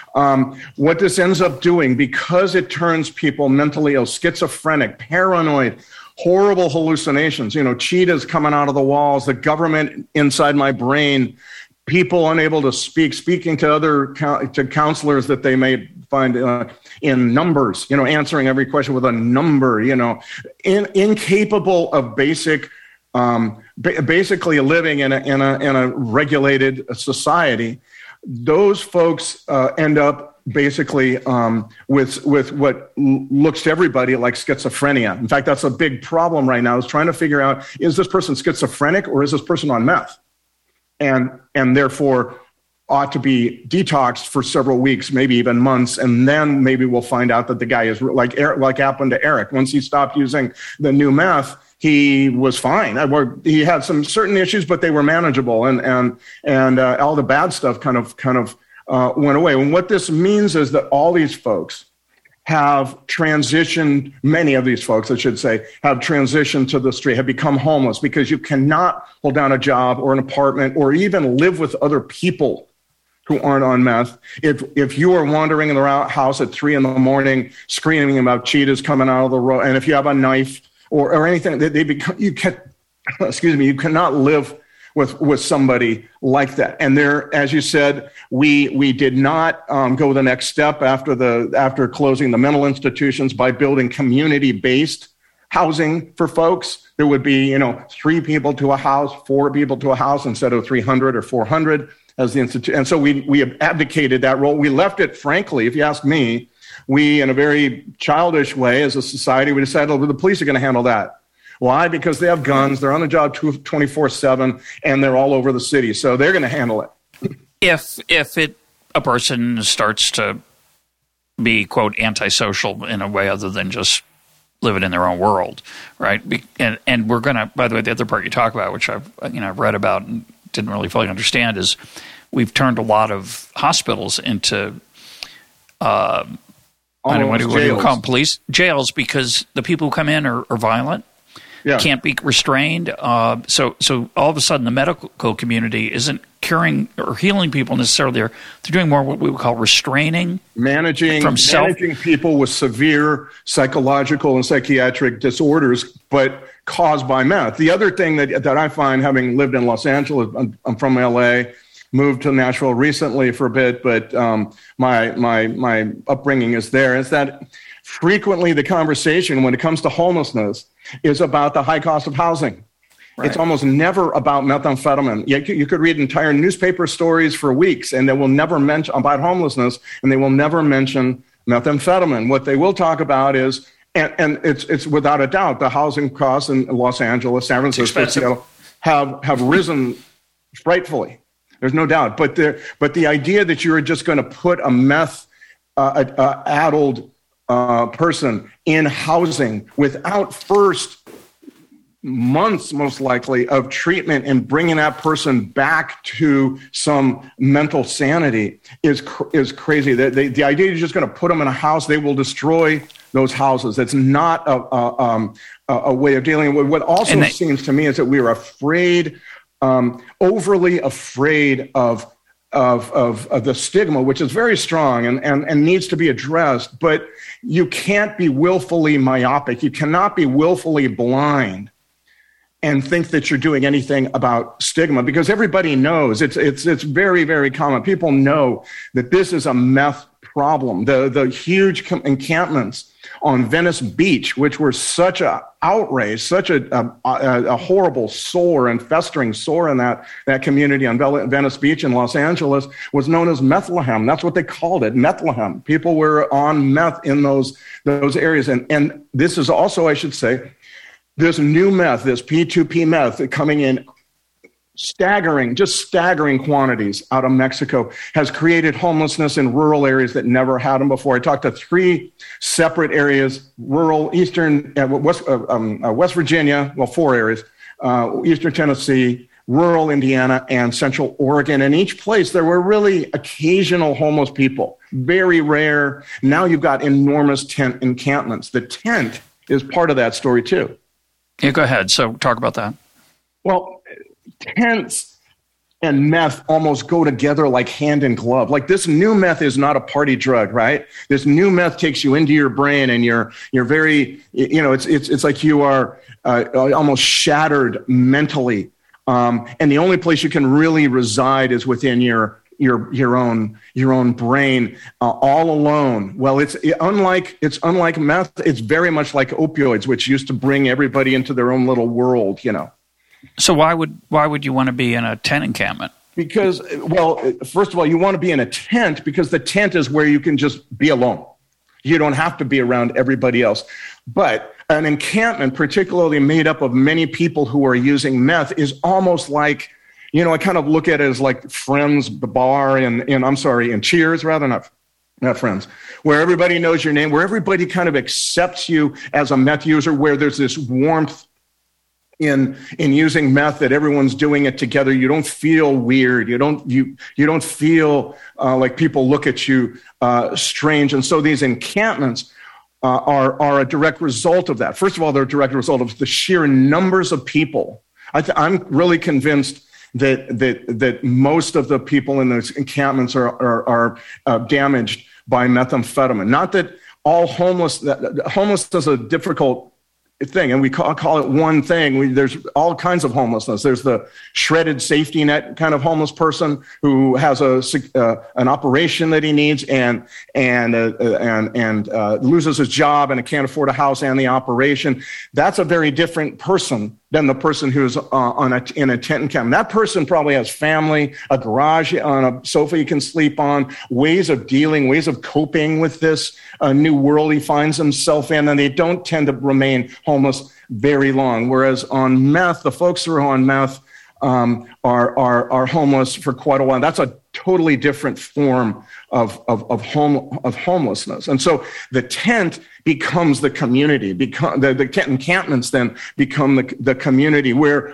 What this ends up doing, because it turns people mentally ill, schizophrenic, paranoid, horrible hallucinations, cheetahs coming out of the walls, the government inside my brain, people unable to speaking to counselors that they may find in numbers, answering every question with a number, incapable of basically living in a regulated society. Those folks end up basically with what looks to everybody like schizophrenia. In fact, that's a big problem right now, is trying to figure out, is this person schizophrenic or is this person on meth? And therefore ought to be detoxed for several weeks, maybe even months, and then maybe we'll find out that the guy is like happened to Eric. Once he stopped using the new meth, he was fine. He had some certain issues, but they were manageable, and all the bad stuff kind of went away. And what this means is that all these folks have transitioned, many of these folks, I should say, have transitioned to the street, have become homeless, because you cannot hold down a job or an apartment or even live with other people who aren't on meth. If you are wandering in the house at 3 a.m. screaming about cheetahs coming out of the road, and if you have a knife or anything, you cannot live with somebody like that. And there, as you said, we did not go the next step after closing the mental institutions by building community-based housing for folks. There would be 3 people to a house, 4 people to a house instead of 300 or 400 as the institute. And so we abdicated that role. We left it, frankly, if you ask me, we, in a very childish way as a society, we decided, the police are going to handle that. Why? Because they have guns, they're on the job 24/7, and they're all over the city. So they're going to handle it. If a person starts to be, quote, antisocial in a way other than just living in their own world, right? And we're going to, by the way, the other part you talk about, which I've read about and didn't really fully understand, is we've turned a lot of hospitals into what do you call them? Police jails, because the people who come in are violent, can't be restrained. So all of a sudden the medical community isn't curing or healing people necessarily. They're doing more what we would call restraining, managing people with severe psychological and psychiatric disorders, but caused by meth. The other thing that I find, having lived in Los Angeles, I'm from LA, moved to Nashville recently for a bit, but my upbringing is there, is that frequently the conversation when it comes to homelessness is about the high cost of housing. Right. It's almost never about methamphetamine. You could read entire newspaper stories for weeks, and they will never mention about homelessness, and they will never mention methamphetamine. What they will talk about is, and it's without a doubt, the housing costs in Los Angeles, San Francisco, Seattle have risen frightfully. There's no doubt. But the idea that you're just going to put a meth addled person in housing without first months, most likely, of treatment and bringing that person back to some mental sanity is crazy. The idea you're just going to put them in a house, they will destroy those houses. It's not a way of dealing with. What also seems to me is that we are afraid, overly afraid of the stigma, which is very strong and needs to be addressed. But you can't be willfully myopic. You cannot be willfully blind and think that you're doing anything about stigma, because everybody knows it's very, very common. People know that this is a meth problem. The huge encampments on Venice Beach, which were such an outrage, such a horrible sore and festering sore in that community on Venice Beach in Los Angeles, was known as Methlehem. That's what they called it, Methlehem. People were on meth in those areas. And this is also, I should say, this new meth, this P2P meth coming in staggering quantities out of Mexico, has created homelessness in rural areas that never had them before. I talked to 3 separate areas: rural, eastern, West Virginia, 4 areas, eastern Tennessee, rural Indiana, and central Oregon. In each place, there were really occasional homeless people, very rare. Now you've got enormous tent encampments. The tent is part of that story too. Yeah, go ahead. So talk about that. Well, tents and meth almost go together like hand in glove. Like, this new meth is not a party drug, right? This new meth takes you into your brain, and you're very, it's like you are almost shattered mentally. And the only place you can really reside is within your own brain, all alone. Well, it's unlike meth. It's very much like opioids, which used to bring everybody into their own little world, So why would you want to be in a tent encampment? Because, well, first of all, you want to be in a tent because the tent is where you can just be alone. You don't have to be around everybody else. But an encampment, particularly made up of many people who are using meth, is almost like, I kind of look at it as like Friends, the bar, and Cheers, rather, not Friends, where everybody knows your name, where everybody kind of accepts you as a meth user, where there's this warmth in using meth, that everyone's doing it together. You don't feel weird. You don't feel like people look at you strange. And so these encampments are a direct result of that. First of all, they're a direct result of the sheer numbers of people. I'm really convinced that most of the people in those encampments are damaged by methamphetamine. Not that all homeless is a difficult thing, and we call it one thing. There's all kinds of homelessness. There's the shredded safety net kind of homeless person who has an operation that he needs and loses his job and can't afford a house and the operation. That's a very different person than the person who's in a tent encampment. That person probably has family, a garage on a sofa he can sleep on, ways of coping with this new world he finds himself in, and they don't tend to remain homeless very long. Whereas on meth, the folks who are on meth are homeless for quite a while. That's a totally different form of homelessness. And so the tent becomes the community. The tent encampments then become the community where,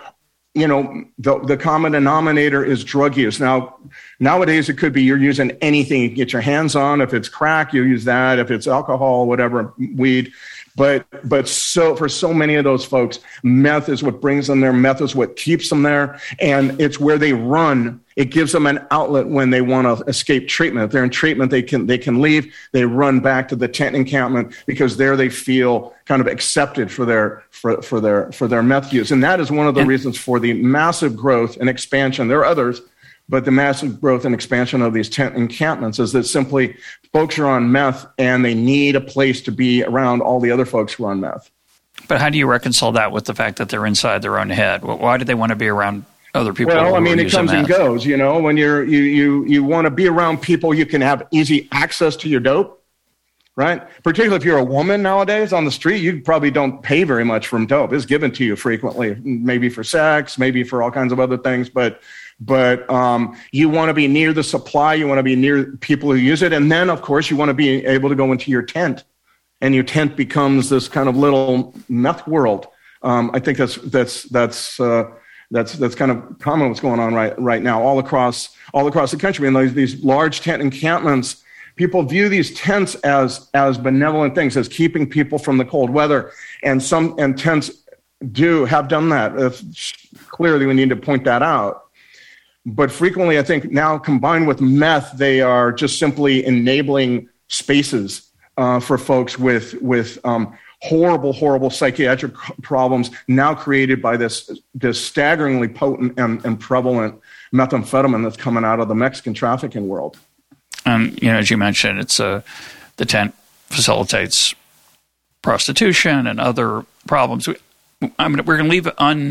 the common denominator is drug use. Now, nowadays it could be you're using anything you can get your hands on. If it's crack, you use that. If it's alcohol, whatever, weed. But so for so many of those folks, meth is what brings them there. Meth is what keeps them there. And it's where they run. It gives them an outlet when they want to escape treatment. If they're in treatment, they can leave. They run back to the tent encampment because there they feel kind of accepted for their meth use. And that is one of the reasons for the massive growth and expansion. There are others, but the massive growth and expansion of these tent encampments is that simply folks are on meth and they need a place to be around all the other folks who are on meth. But how do you reconcile that with the fact that they're inside their own head? Why do they want to be around other people? Well, I mean, it comes and goes. When you want to be around people, you can have easy access to your dope, right? Particularly if you're a woman nowadays on the street, you probably don't pay very much from dope. It's given to you frequently, maybe for sex, maybe for all kinds of other things, but you want to be near the supply. You want to be near people who use it. And then, of course, you want to be able to go into your tent. And your tent becomes this kind of little meth world. I think that's kind of common what's going on right now all across the country. And these large tent encampments, people view these tents as benevolent things, as keeping people from the cold weather. And tents have done that. Clearly, we need to point that out. But frequently, I think now combined with meth, they are just simply enabling spaces for folks with horrible psychiatric problems now created by this staggeringly potent and prevalent methamphetamine that's coming out of the Mexican trafficking world. As you mentioned, it's the tent facilitates prostitution and other problems. We're going to leave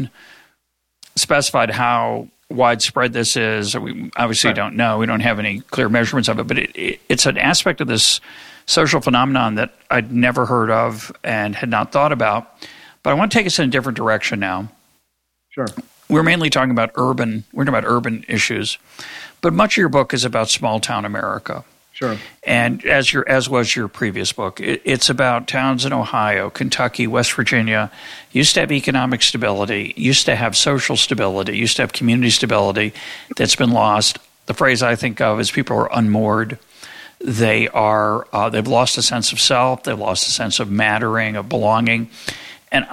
unspecified how widespread this is. We obviously don't know. We don't have any clear measurements of it, but it's an aspect of this social phenomenon that I'd never heard of and had not thought about. But I want to take us in a different direction now. Sure. We're mainly talking about urban issues, but much of your book is about small town America. Sure. And as was your previous book, it's about towns in Ohio, Kentucky, West Virginia, used to have economic stability, used to have social stability, used to have community stability that's been lost. The phrase I think of is people are unmoored. They've lost a sense of self. They've lost a sense of mattering, of belonging. And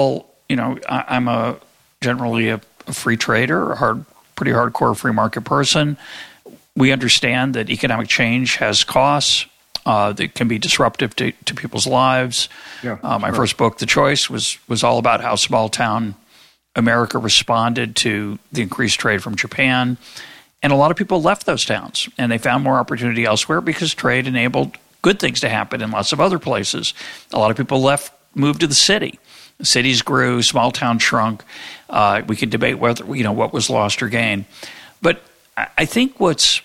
I'm generally a free trader, pretty hardcore free market person. We understand that economic change has costs that can be disruptive to people's lives. Yeah, my first book, The Choice, was all about how small town America responded to the increased trade from Japan. And a lot of people left those towns, and they found more opportunity elsewhere because trade enabled good things to happen in lots of other places. A lot of people moved to the city. Cities grew, small towns shrunk. We could debate whether what was lost or gained. But I think what's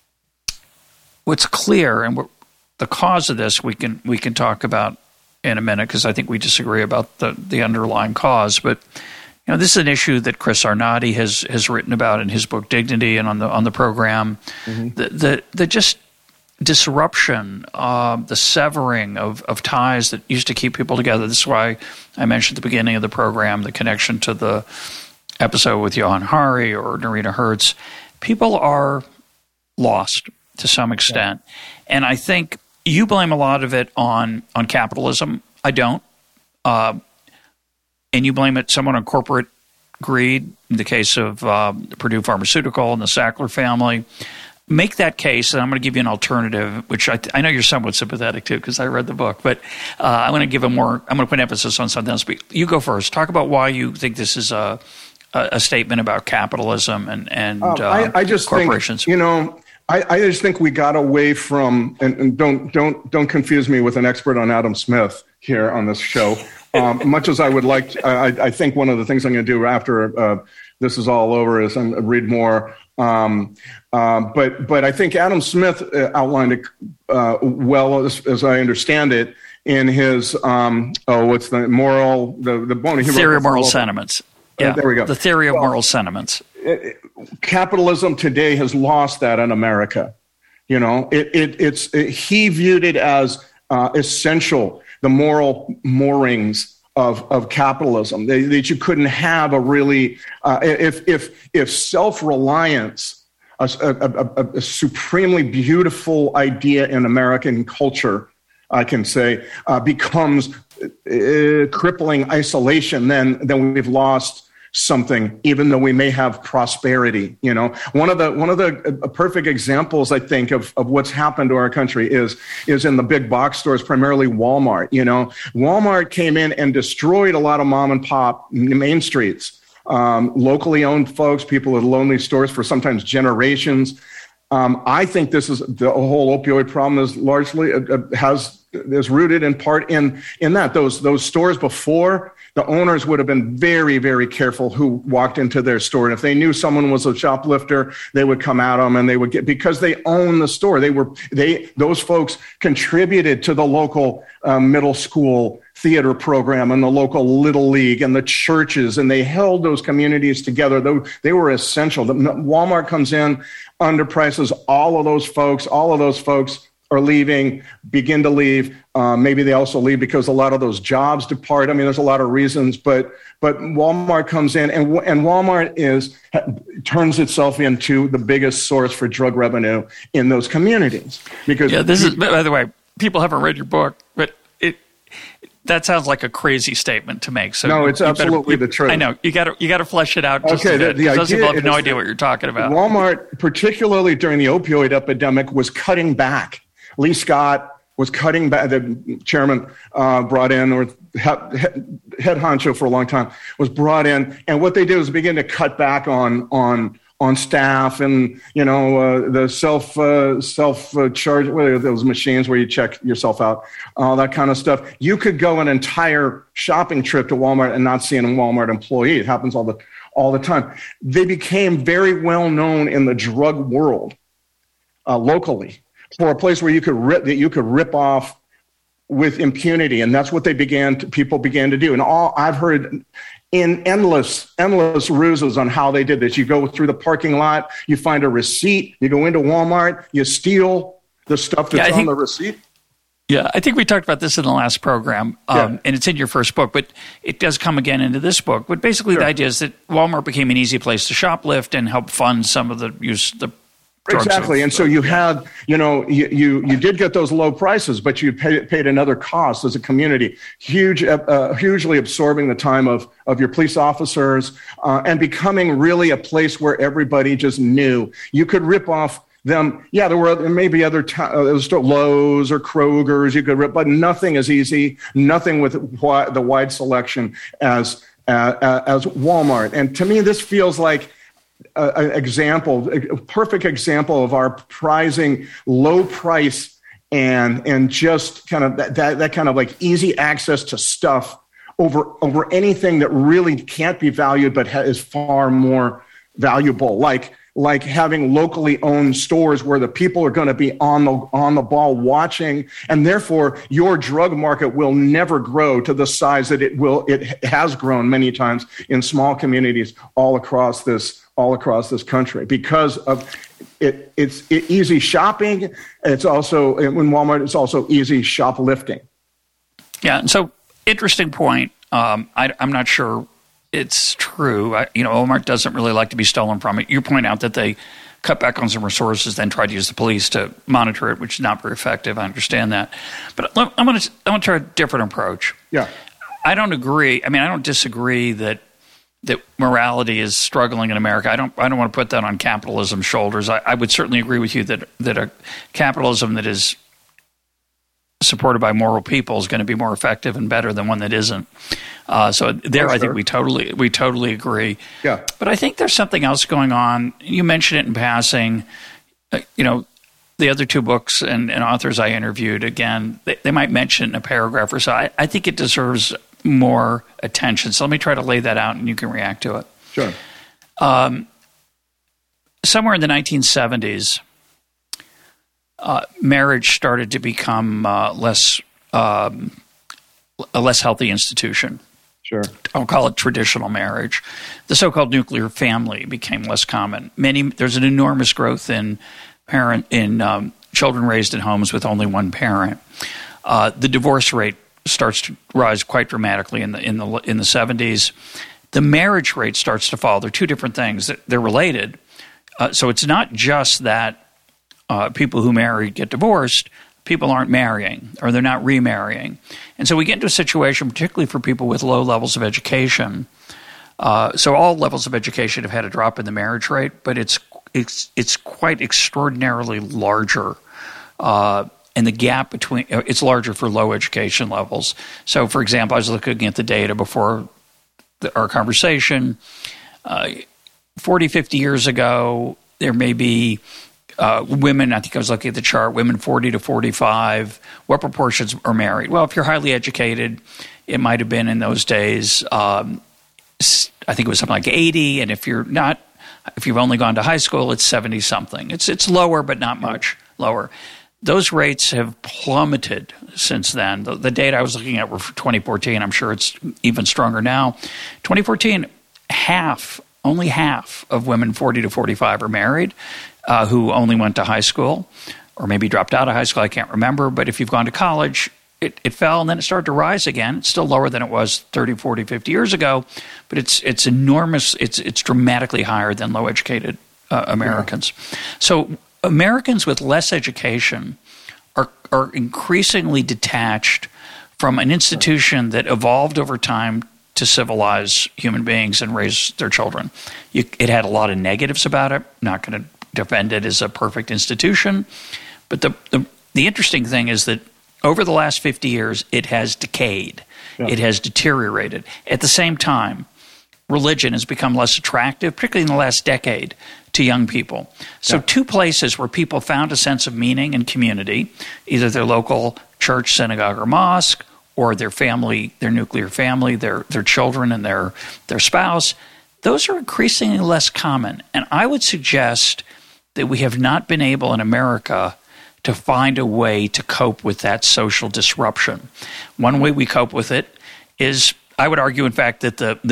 clear, and the cause of this we can talk about in a minute, because I think we disagree about the underlying cause. But this is an issue that Chris Arnade has written about in his book Dignity and on the program. Mm-hmm. The just disruption, the severing of ties that used to keep people together. This is why I mentioned at the beginning of the program the connection to the episode with Johan Hari or Nerina Hertz. People are lost to some extent. Yeah. And I think you blame a lot of it on capitalism. I don't. And you blame it somewhat on corporate greed, in the case of Purdue Pharmaceutical and the Sackler family. Make that case, and I'm going to give you an alternative, which I know you're somewhat sympathetic to because I read the book, but I'm going to put emphasis on something else. But you go first. Talk about why you think this is a statement about capitalism and I just corporations. Think, I just think we got away from, and don't confuse me with an expert on Adam Smith here on this show. Much as I would like, I think one of the things I'm going to do after this is all over is read more. But I think Adam Smith outlined it well, as I understand it, in his what's the moral the theory of moral sentiments. Yeah, there we go. The theory of moral sentiments. Capitalism today has lost that in America. He viewed it as essential, the moral moorings of capitalism, that you couldn't have a really if self-reliance, a supremely beautiful idea in American culture, I can say, becomes crippling isolation, then we've lost something, even though we may have prosperity. One of the perfect examples, I think, of what's happened to our country is in the big box stores, primarily Walmart. Walmart came in and destroyed a lot of mom and pop main streets, locally owned folks, people with lonely stores for sometimes generations. I think this is the whole opioid problem is largely is rooted in part in that those stores before. The owners would have been very, very careful who walked into their store. And if they knew someone was a shoplifter, they would come at them and they would because they own the store. Those folks contributed to the local middle school theater program and the local Little League and the churches, and they held those communities together. They were essential. Walmart comes in, underprices all of those folks. All of those folks are leaving, begin to leave. Maybe they also leave because a lot of those jobs depart. I mean, there's a lot of reasons, but Walmart comes in and Walmart turns itself into the biggest source for drug revenue in those communities. Because this is, by the way, people haven't read your book, but that sounds like a crazy statement to make. So no, it's absolutely the truth. I know you got to flesh it out. Just okay, those people have no idea what you're talking about. Walmart, particularly during the opioid epidemic, was cutting back. Lee Scott was cutting back. The chairman brought in, or head honcho for a long time, was brought in, and what they did was begin to cut back on staff and the self charge, those machines where you check yourself out, all that kind of stuff. You could go an entire shopping trip to Walmart and not see a Walmart employee. It happens all the time. They became very well known in the drug world locally for a place where you could rip off with impunity, and that's what people began to do. And I've heard in endless ruses on how they did this. You go through the parking lot, you find a receipt, you go into Walmart, you steal the stuff that's on the receipt. Yeah, I think we talked about this in the last program, and it's in your first book, but it does come again into this book. But basically, the idea is that Walmart became an easy place to shoplift and help fund some of the exactly. And so you had, you did get those low prices, but you paid another cost as a community, hugely absorbing the time of your police officers and becoming really a place where everybody just knew. You could rip off them. Yeah, there were maybe other Lowe's or Kroger's you could rip, but nothing as easy, nothing with the wide selection as Walmart. And to me, this feels like a perfect example of our prizing low price and just kind of that kind of like easy access to stuff over anything that really can't be valued but is far more valuable, like like having locally owned stores where the people are going to be on the ball watching, and therefore your drug market will never grow to the size that it has grown many times in small communities all across this country because of it. It's easy shopping. It's also in Walmart. It's also easy shoplifting. Yeah. And so interesting point. I'm not sure it's true. Walmart doesn't really like to be stolen from it. You point out that they cut back on some resources, then try to use the police to monitor it, which is not very effective. I understand that. But I'm going to try a different approach. Yeah. I don't agree. I mean, I don't disagree that morality is struggling in America. I don't want to put that on capitalism's shoulders. I would certainly agree with you that a capitalism that is supported by moral people is going to be more effective and better than one that isn't. So there, I think we totally agree. Yeah. But I think there's something else going on. You mentioned it in passing. The other two books and authors I interviewed, again, they might mention it in a paragraph or so. I think it deserves more attention. So let me try to lay that out and you can react to it. Sure. Somewhere in the 1970s, marriage started to become a less healthy institution. Sure. I'll call it traditional marriage. The so-called nuclear family became less common. There's an enormous growth in children raised in homes with only one parent. The divorce rate starts to rise quite dramatically in the 70s. The marriage rate starts to fall. They're two different things. They're related. So it's not just that people who marry get divorced. People aren't marrying or they're not remarrying. And so we get into a situation, particularly for people with low levels of education. So all levels of education have had a drop in the marriage rate, but it's quite extraordinarily larger. And the gap between it's larger for low education levels. So, for example, I was looking at the data before our conversation. 40, 50 years ago, there may be women, I think I was looking at the chart, women 40 to 45. What proportions are married? Well, if you're highly educated, it might have been in those days, I think it was something like 80. And if you're not, if you've only gone to high school, it's 70-something. It's lower, but not much lower. Those rates have plummeted since then. The data I was looking at were for 2014. I'm sure it's even stronger now. 2014, only half of women 40 to 45 are married who only went to high school or maybe dropped out of high school. I can't remember. But if you've gone to college, it fell and then it started to rise again. It's still lower than it was 30, 40, 50 years ago, but it's enormous. It's dramatically higher than low-educated Americans. Yeah. So Americans with less education are increasingly detached from an institution that evolved over time to civilize human beings and raise their children. It had a lot of negatives about it. Not going to defend it as a perfect institution. But the interesting thing is that over the last 50 years, it has decayed. Yeah. It has deteriorated. At the same time, religion has become less attractive, particularly in the last decade, to young people. So two places where people found a sense of meaning and community, either their local church, synagogue, or mosque, or their family, their nuclear family, their children and their spouse, those are increasingly less common. And I would suggest that we have not been able in America to find a way to cope with that social disruption. One way we cope with it is, I would argue, in fact, that the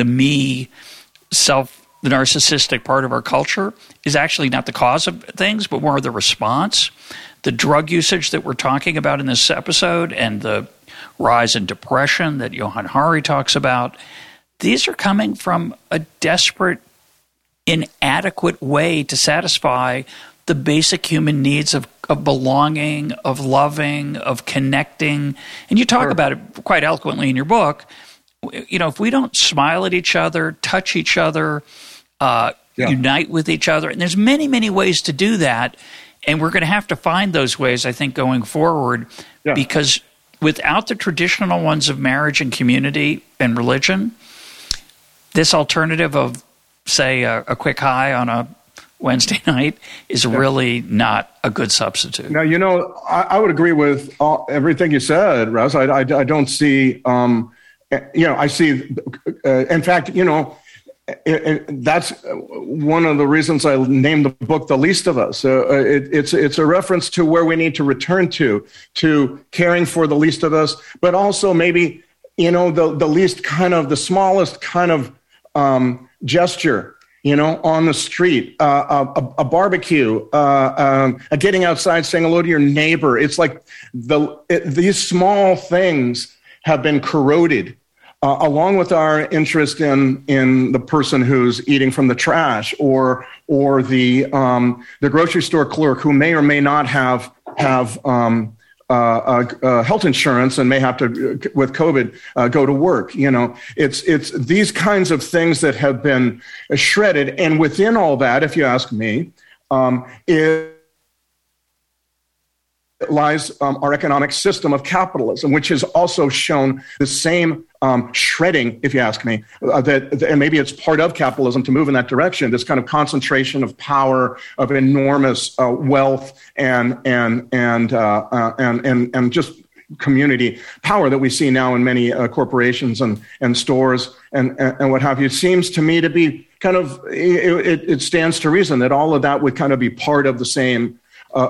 narcissistic part of our culture is actually not the cause of things, but more of the response. The drug usage that we're talking about in this episode and the rise in depression that Johann Hari talks about, these are coming from a desperate, inadequate way to satisfy the basic human needs of belonging, of loving, of connecting. And you talk about it quite eloquently in your book. If we don't smile at each other, touch each other, unite with each other, and there's many, many ways to do that, and we're going to have to find those ways, I think, going forward, because without the traditional ones of marriage and community and religion, this alternative of, say, a quick high on a Wednesday night is really not a good substitute. Now, I would agree with everything you said, Russ. I don't see, I see, in fact, that's one of the reasons I named the book "The Least of Us." It's a reference to where we need to return to caring for the least of us, but also maybe the least kind of the smallest kind of gesture. On the street, a barbecue, getting outside, saying hello to your neighbor. It's like these small things have been corroded, along with our interest in the person who's eating from the trash, or the grocery store clerk who may or may not have health insurance and may have to, with COVID, go to work. It's these kinds of things that have been shredded. And within all that, if you ask me, it lies our economic system of capitalism, which has also shown the same shredding, if you ask me, and maybe it's part of capitalism to move in that direction, this kind of concentration of power, of enormous wealth and just community power that we see now in many corporations and stores and what have you. It seems to me to be kind of, it stands to reason that all of that would kind of be part of the same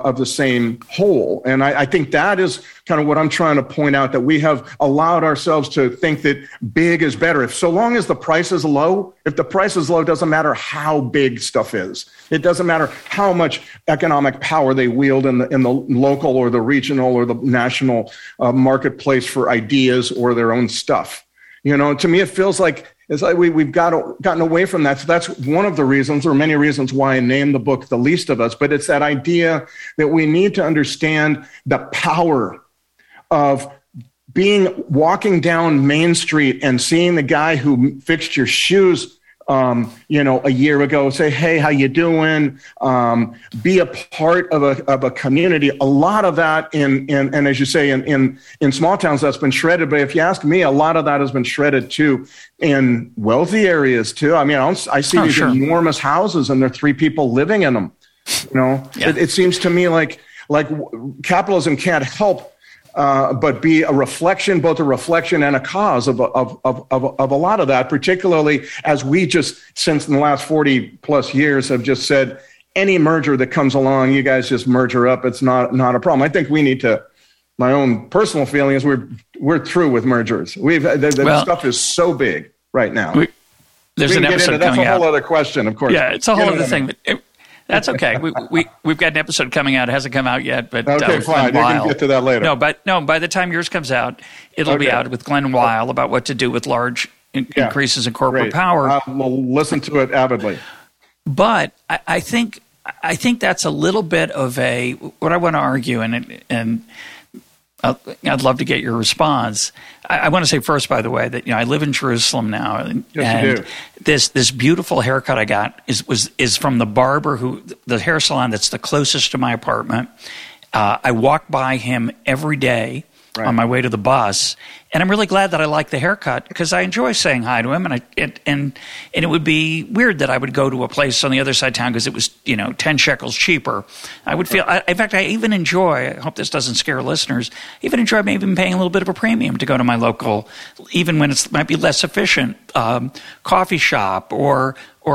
whole. And I think that is kind of what I'm trying to point out, that we have allowed ourselves to think that big is better. If so long as the price is low, if the price is low, it doesn't matter how big stuff is. It doesn't matter how much economic power they wield in the local or the regional or the national marketplace for ideas or their own stuff. To me, it feels like it's like we've gotten away from that. So that's one of the reasons, or many reasons, why I named the book "The Least of Us." But it's that idea that we need to understand the power of walking down Main Street and seeing the guy who fixed your shoes, a year ago, say, "Hey, how you doing?" Be a part of a community. A lot of that and as you say, in small towns, that's been shredded. But if you ask me, a lot of that has been shredded too in wealthy areas too. I mean, I see these enormous houses, and there are 3 people living in them. It seems to me like capitalism can't help but be both a reflection and a cause of a lot of that, particularly as we just, since in the last 40 plus years, have just said, any merger that comes along, you guys just merger up. It's not a problem. I think we need to, my own personal feeling is we're through with mergers. The stuff is so big right now. There's an episode coming out. That's a whole other question, of course. Yeah, it's a whole other thing. That's okay. We've got an episode coming out. It hasn't come out yet, but okay, fine. You can get to that later. No, by the time yours comes out, it'll be out with Glenn Weil about what to do with large increases in corporate power. We'll listen to it avidly. But I think that's a little bit of what I want to argue, and I'd love to get your response. I want to say first, by the way, that I live in Jerusalem now, and you do. This beautiful haircut I got is from the barber the hair salon that's the closest to my apartment. I walk by him every day on my way to the bus, and I'm really glad that I like the haircut because I enjoy saying hi to him, and it would be weird that I would go to a place on the other side of town because it was 10 shekels cheaper. I would feel. In fact, I even enjoy. I hope this doesn't scare listeners. I even enjoy maybe paying a little bit of a premium to go to my local, even when it might be less efficient, coffee shop or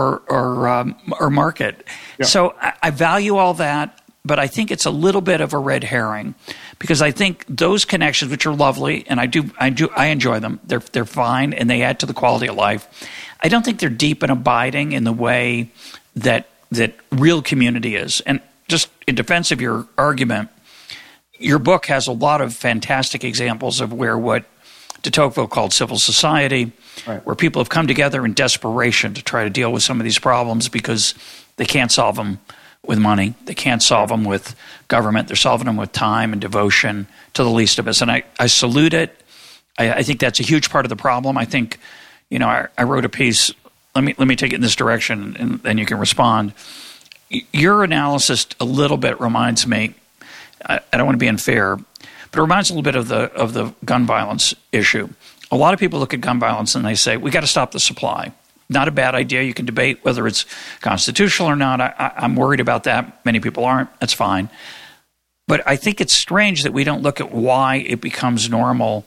market. Yeah. So I value all that. But I think it's a little bit of a red herring because I think those connections, which are lovely, and I enjoy them. They're fine and they add to the quality of life. I don't think they're deep and abiding in the way that real community is. And just in defense of your argument, your book has a lot of fantastic examples of where what de Tocqueville called civil society, where people have come together in desperation to try to deal with some of these problems because they can't solve them with money. They can't solve them with government. They're solving them with time and devotion to the least of us. And I salute it. I think that's a huge part of the problem. I think, I wrote a piece. Let me take it in this direction, and then you can respond. Your analysis a little bit reminds me. I don't want to be unfair, but it reminds me a little bit of the gun violence issue. A lot of people look at gun violence and they say we got to stop the supply. Not a bad idea. You can debate whether it's constitutional or not. I'm worried about that. Many people aren't. That's fine. But I think it's strange that we don't look at why it becomes normal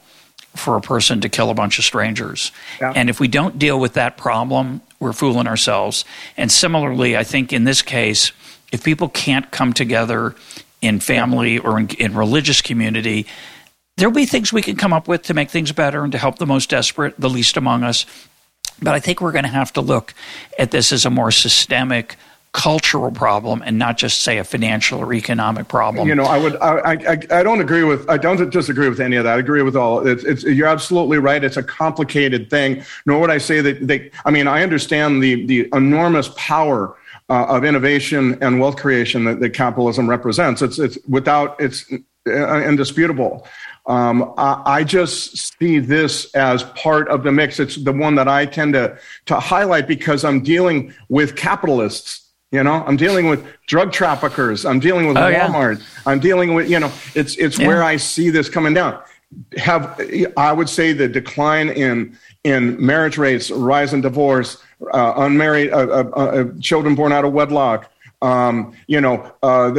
for a person to kill a bunch of strangers. Yeah. And if we don't deal with that problem, we're fooling ourselves. And similarly, I think in this case, if people can't come together in family or in religious community, there'll be things we can come up with to make things better and to help the most desperate, the least among us. But I think we're going to have to look at this as a more systemic cultural problem and not just say a financial or economic problem. You know, I don't disagree with any of that. I agree with all. You're absolutely right. It's a complicated thing. Nor would I say that I understand the enormous power of innovation and wealth creation that capitalism represents. It's indisputable. I just see this as part of the mix. It's the one that I tend to highlight because I'm dealing with capitalists. You know, I'm dealing with drug traffickers. I'm dealing with Walmart. Yeah. I'm dealing with, it's where I see this coming down. I would say the decline in marriage rates, rise in divorce, unmarried children born out of wedlock. The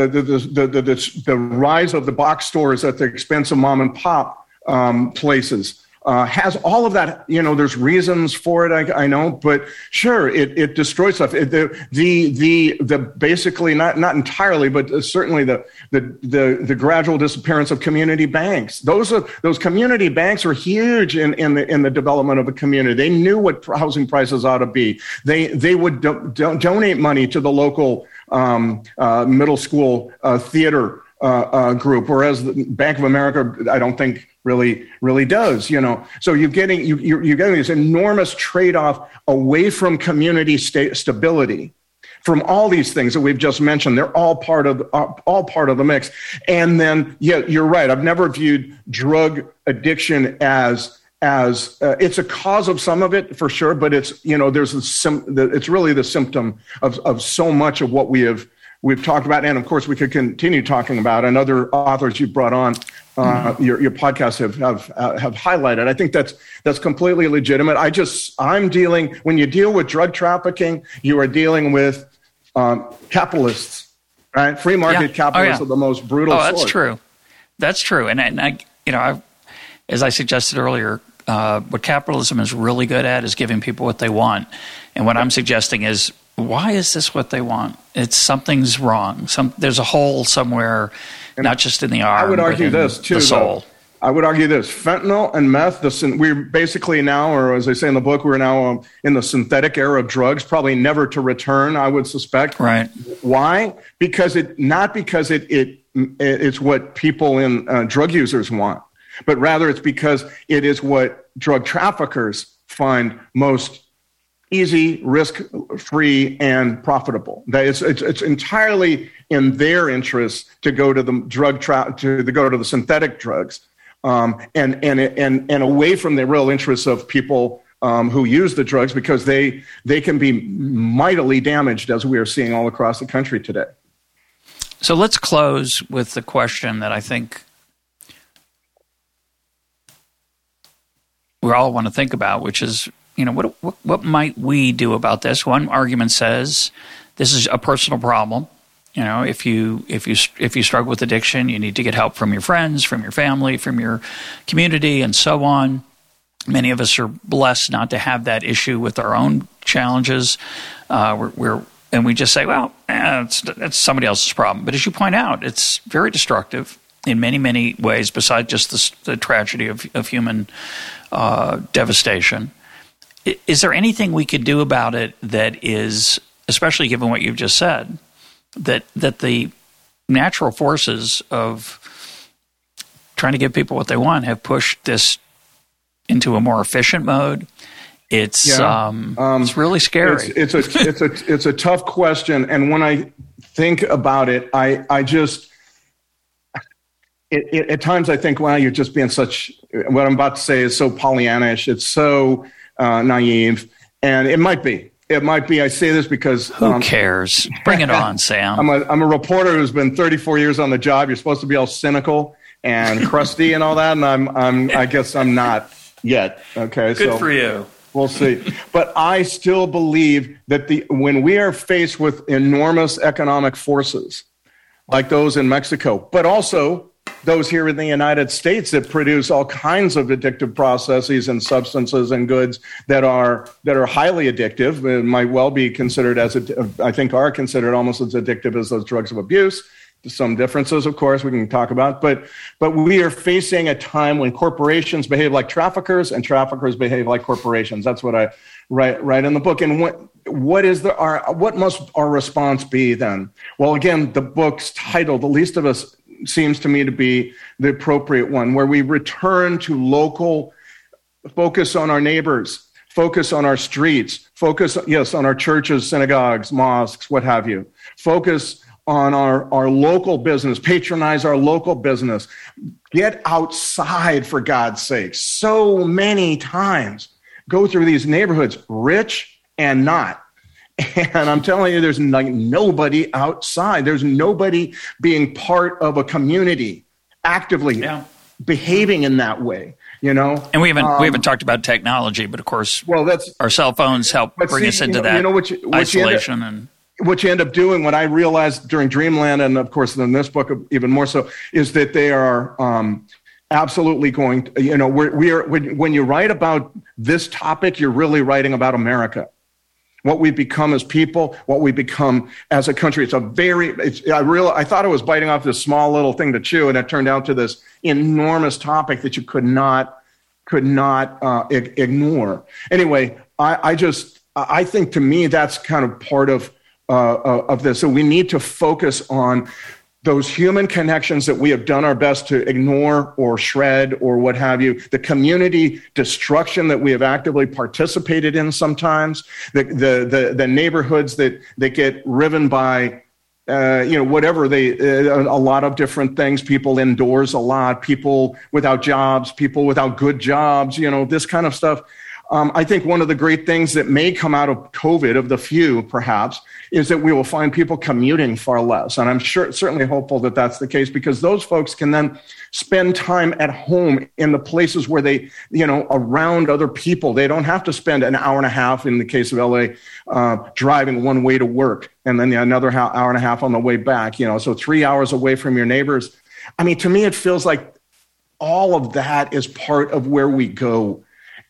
rise of the box stores at the expense of mom and pop places. Has all of that, there's reasons for it, I know, but sure, it destroys stuff. The basically not entirely, but certainly the gradual disappearance of community banks. Those community banks are huge in the development of a community. They knew what housing prices ought to be. They would donate money to the local middle school theater group, whereas the Bank of America, I don't think really does, So you're getting this enormous trade-off away from community stability, from all these things that we've just mentioned. They're all part of the mix. And then, you're right. I've never viewed drug addiction as it's a cause of some of it for sure, but it's it's really the symptom of so much of what we've talked about, and of course we could continue talking about, and other authors you brought on your podcast have highlighted. I think that's completely legitimate. When you deal with drug trafficking, you are dealing with capitalists, right? Free market capitalists are the most brutal. Oh, that's true. That's true. And I, as I suggested earlier, what capitalism is really good at is giving people what they want. And what I'm suggesting is, why is this what they want? Something's wrong. There's a hole somewhere, not just in the arm. I would argue this too. The soul. I would argue this: fentanyl and meth. We're basically now, or as I say in the book, we're now in the synthetic era of drugs, probably never to return. I would suspect. Right. Why? Because it's what people in drug users want, but rather it's because it is what drug traffickers find most easy, risk-free, and profitable. That it's entirely in their interest to go to the go to the synthetic drugs, and away from the real interests of people who use the drugs, because they can be mightily damaged, as we are seeing all across the country today. So let's close with the question that I think we all want to think about, which is, what might we do about this? One argument says this is a personal problem. If you struggle with addiction, you need to get help from your friends, from your family, from your community, and so on. Many of us are blessed not to have that issue with our own challenges. And we just say, well, it's somebody else's problem. But as you point out, it's very destructive in many, many ways, besides just the tragedy of human devastation. Is there anything we could do about it that is, especially given what you've just said, that the natural forces of trying to give people what they want have pushed this into a more efficient mode? It's really scary. It's a tough question, and when I think about it, I just at times I think, wow, you're just being such. What I'm about to say is so Pollyannish. It's so naive, and it might be. It might be. I say this because who cares? Bring it on, Sam. I'm a reporter who's been 34 years on the job. You're supposed to be all cynical and crusty and all that, and I guess I'm not yet. Okay, good for you. We'll see. But I still believe that when we are faced with enormous economic forces like those in Mexico, but also those here in the United States that produce all kinds of addictive processes and substances and goods that are highly addictive. It might well be considered I think are considered almost as addictive as those drugs of abuse. Some differences, of course, we can talk about, but we are facing a time when corporations behave like traffickers and traffickers behave like corporations. That's what I write in the book. And what must our response be then? Well, again, the book's title, The Least of Us, seems to me to be the appropriate one, where we return to local, focus on our neighbors, focus on our streets, focus, yes, on our churches, synagogues, mosques, what have you. Focus on our local business, patronize our local business. Get outside, for God's sake. So many times, go through these neighborhoods, rich and not. And I'm telling you, there's nobody outside. There's nobody being part of a community, actively behaving in that way. You know, and we haven't talked about technology, but of course, our cell phones help bring us into that isolation. What you end up doing, what I realized during Dreamland, and of course in this book even more so, is that they are absolutely going to, you know, when you write about this topic, you're really writing about America. What we become as people, what we become as a country. I thought I was biting off this small little thing to chew, and it turned out to this enormous topic that you could not ignore. Anyway, I think to me that's kind of part of this. So we need to focus on those human connections that we have done our best to ignore or shred or what have you, the community destruction that we have actively participated in sometimes, the neighborhoods that get riven by, whatever a lot of different things, people indoors a lot, people without jobs, people without good jobs, this kind of stuff. I think one of the great things that may come out of COVID, of the few perhaps, is that we will find people commuting far less. And I'm certainly hopeful that that's the case, because those folks can then spend time at home in the places where they, around other people. They don't have to spend an hour and a half, in the case of LA, driving one way to work, and then another hour and a half on the way back, so 3 hours away from your neighbors. I mean, to me, it feels like all of that is part of where we go.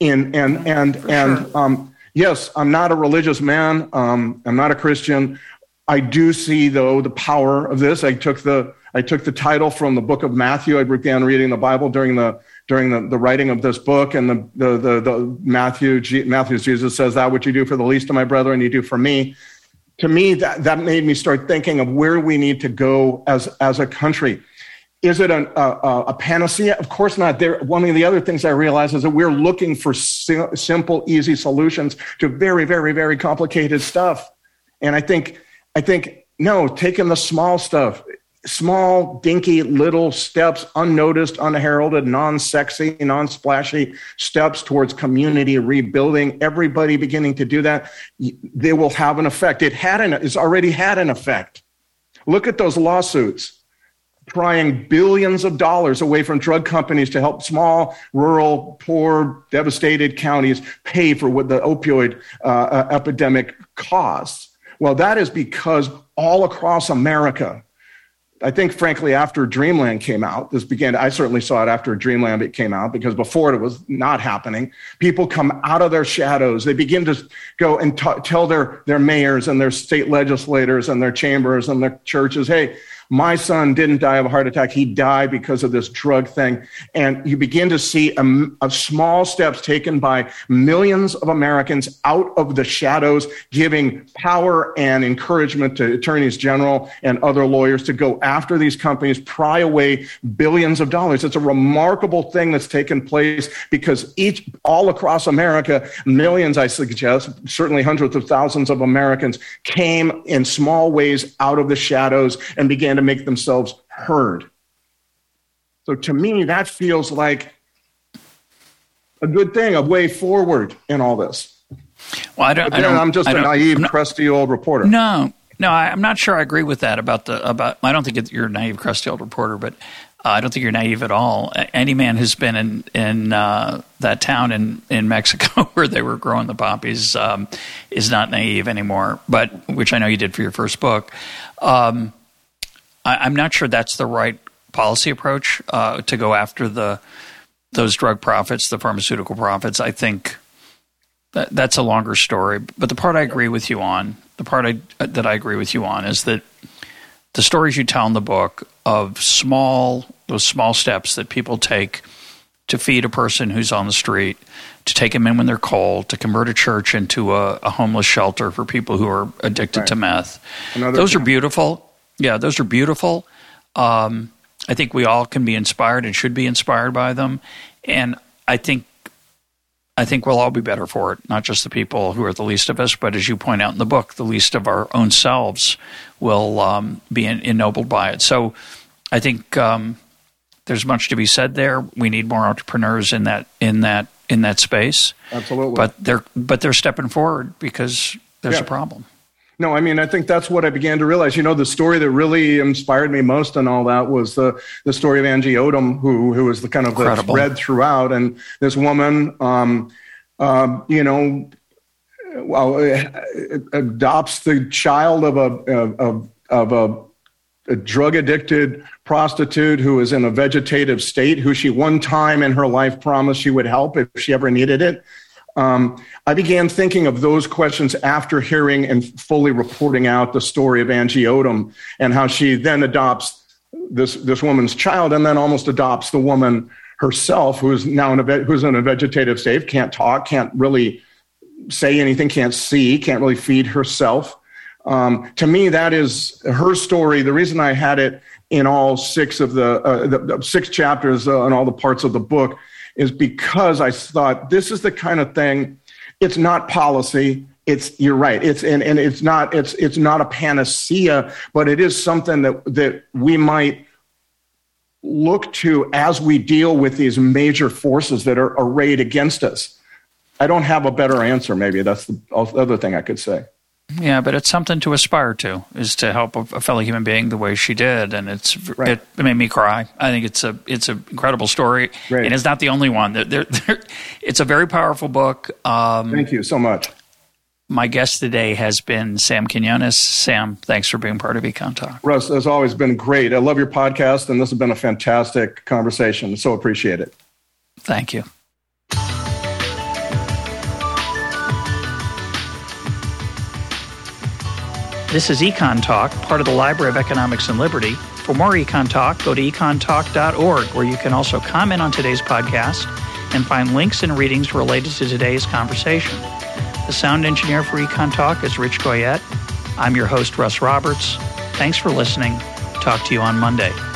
Yes, I'm not a religious man. I'm not a Christian. I do see, though, the power of this. I took the title from the book of Matthew. I began reading the Bible during the writing of this book, and the Matthew's Jesus says, "That which you do for the least of my brethren, you do for me." To me, that made me start thinking of where we need to go as a country. Is it a panacea? Of course not. One of the other things I realize is that we're looking for simple, easy solutions to very, very, very complicated stuff. And I think, no, taking the small stuff, small, dinky little steps, unnoticed, unheralded, non-sexy, non-splashy steps towards community rebuilding, everybody beginning to do that, they will have an effect. It's already had an effect. Look at those lawsuits. Prying billions of dollars away from drug companies to help small, rural, poor, devastated counties pay for what the opioid epidemic costs. Well, that is because all across America, I think, frankly, after Dreamland came out, I certainly saw it after Dreamland came out, because before it was not happening. People come out of their shadows. They begin to go and tell their mayors and their state legislators and their chambers and their churches, hey, my son didn't die of a heart attack. He died because of this drug thing. And you begin to see a small steps taken by millions of Americans out of the shadows, giving power and encouragement to attorneys general and other lawyers to go after these companies, pry away billions of dollars. It's a remarkable thing that's taken place, because all across America, millions, I suggest, certainly hundreds of thousands of Americans came in small ways out of the shadows and began to make themselves heard. So to me, that feels like a good thing, a way forward in all this. Well, I'm just a naive, crusty old reporter. No, I'm not sure I agree with that about. I don't think you're a naive, crusty old reporter, but I don't think you're naive at all. Any man who's been in that town in Mexico where they were growing the poppies is not naive anymore. But which I know you did for your first book. I'm not sure that's the right policy approach to go after those drug profits, the pharmaceutical profits. I think that's a longer story. But the part I agree with you on, that I agree with you on is that the stories you tell in the book of those small steps that people take to feed a person who's on the street, to take them in when they're cold, to convert a church into a homeless shelter for people who are addicted to meth. Those are beautiful. Yeah, those are beautiful. I think we all can be inspired and should be inspired by them. And I think we'll all be better for it, not just the people who are the least of us, but as you point out in the book, the least of our own selves will be ennobled by it. So I think there's much to be said there. We need more entrepreneurs in that space. Absolutely. But they're stepping forward because there's a problem. No, I mean, I think that's what I began to realize. The story that really inspired me most and all that was the story of Angie Odom, who was the kind of the thread throughout. And this woman, adopts the child of a drug-addicted prostitute who is in a vegetative state, who she one time in her life promised she would help if she ever needed it. I began thinking of those questions after hearing and fully reporting out the story of Angie Odom and how she then adopts this woman's child and then almost adopts the woman herself, who's now who's in a vegetative state, can't talk, can't really say anything, can't see, can't really feed herself. To me, that is her story. The reason I had it in all six of the 6 chapters and all the parts of the book is because I thought this is the kind of thing. It's not policy. You're right. It's not a panacea, but it is something that we might look to as we deal with these major forces that are arrayed against us. I don't have a better answer. Maybe that's the other thing I could say. Yeah, but it's something to aspire to, is to help a fellow human being the way she did, and it made me cry. I think it's an incredible story, and it's not the only one. It's a very powerful book. Thank you so much. My guest today has been Sam Quinones. Sam, thanks for being part of Econ Talk. Russ, it's always been great. I love your podcast, and this has been a fantastic conversation. So appreciate it. Thank you. This is Econ Talk, part of the Library of Economics and Liberty. For more Econ Talk, go to econtalk.org, where you can also comment on today's podcast and find links and readings related to today's conversation. The sound engineer for Econ Talk is Rich Goyette. I'm your host, Russ Roberts. Thanks for listening. Talk to you on Monday.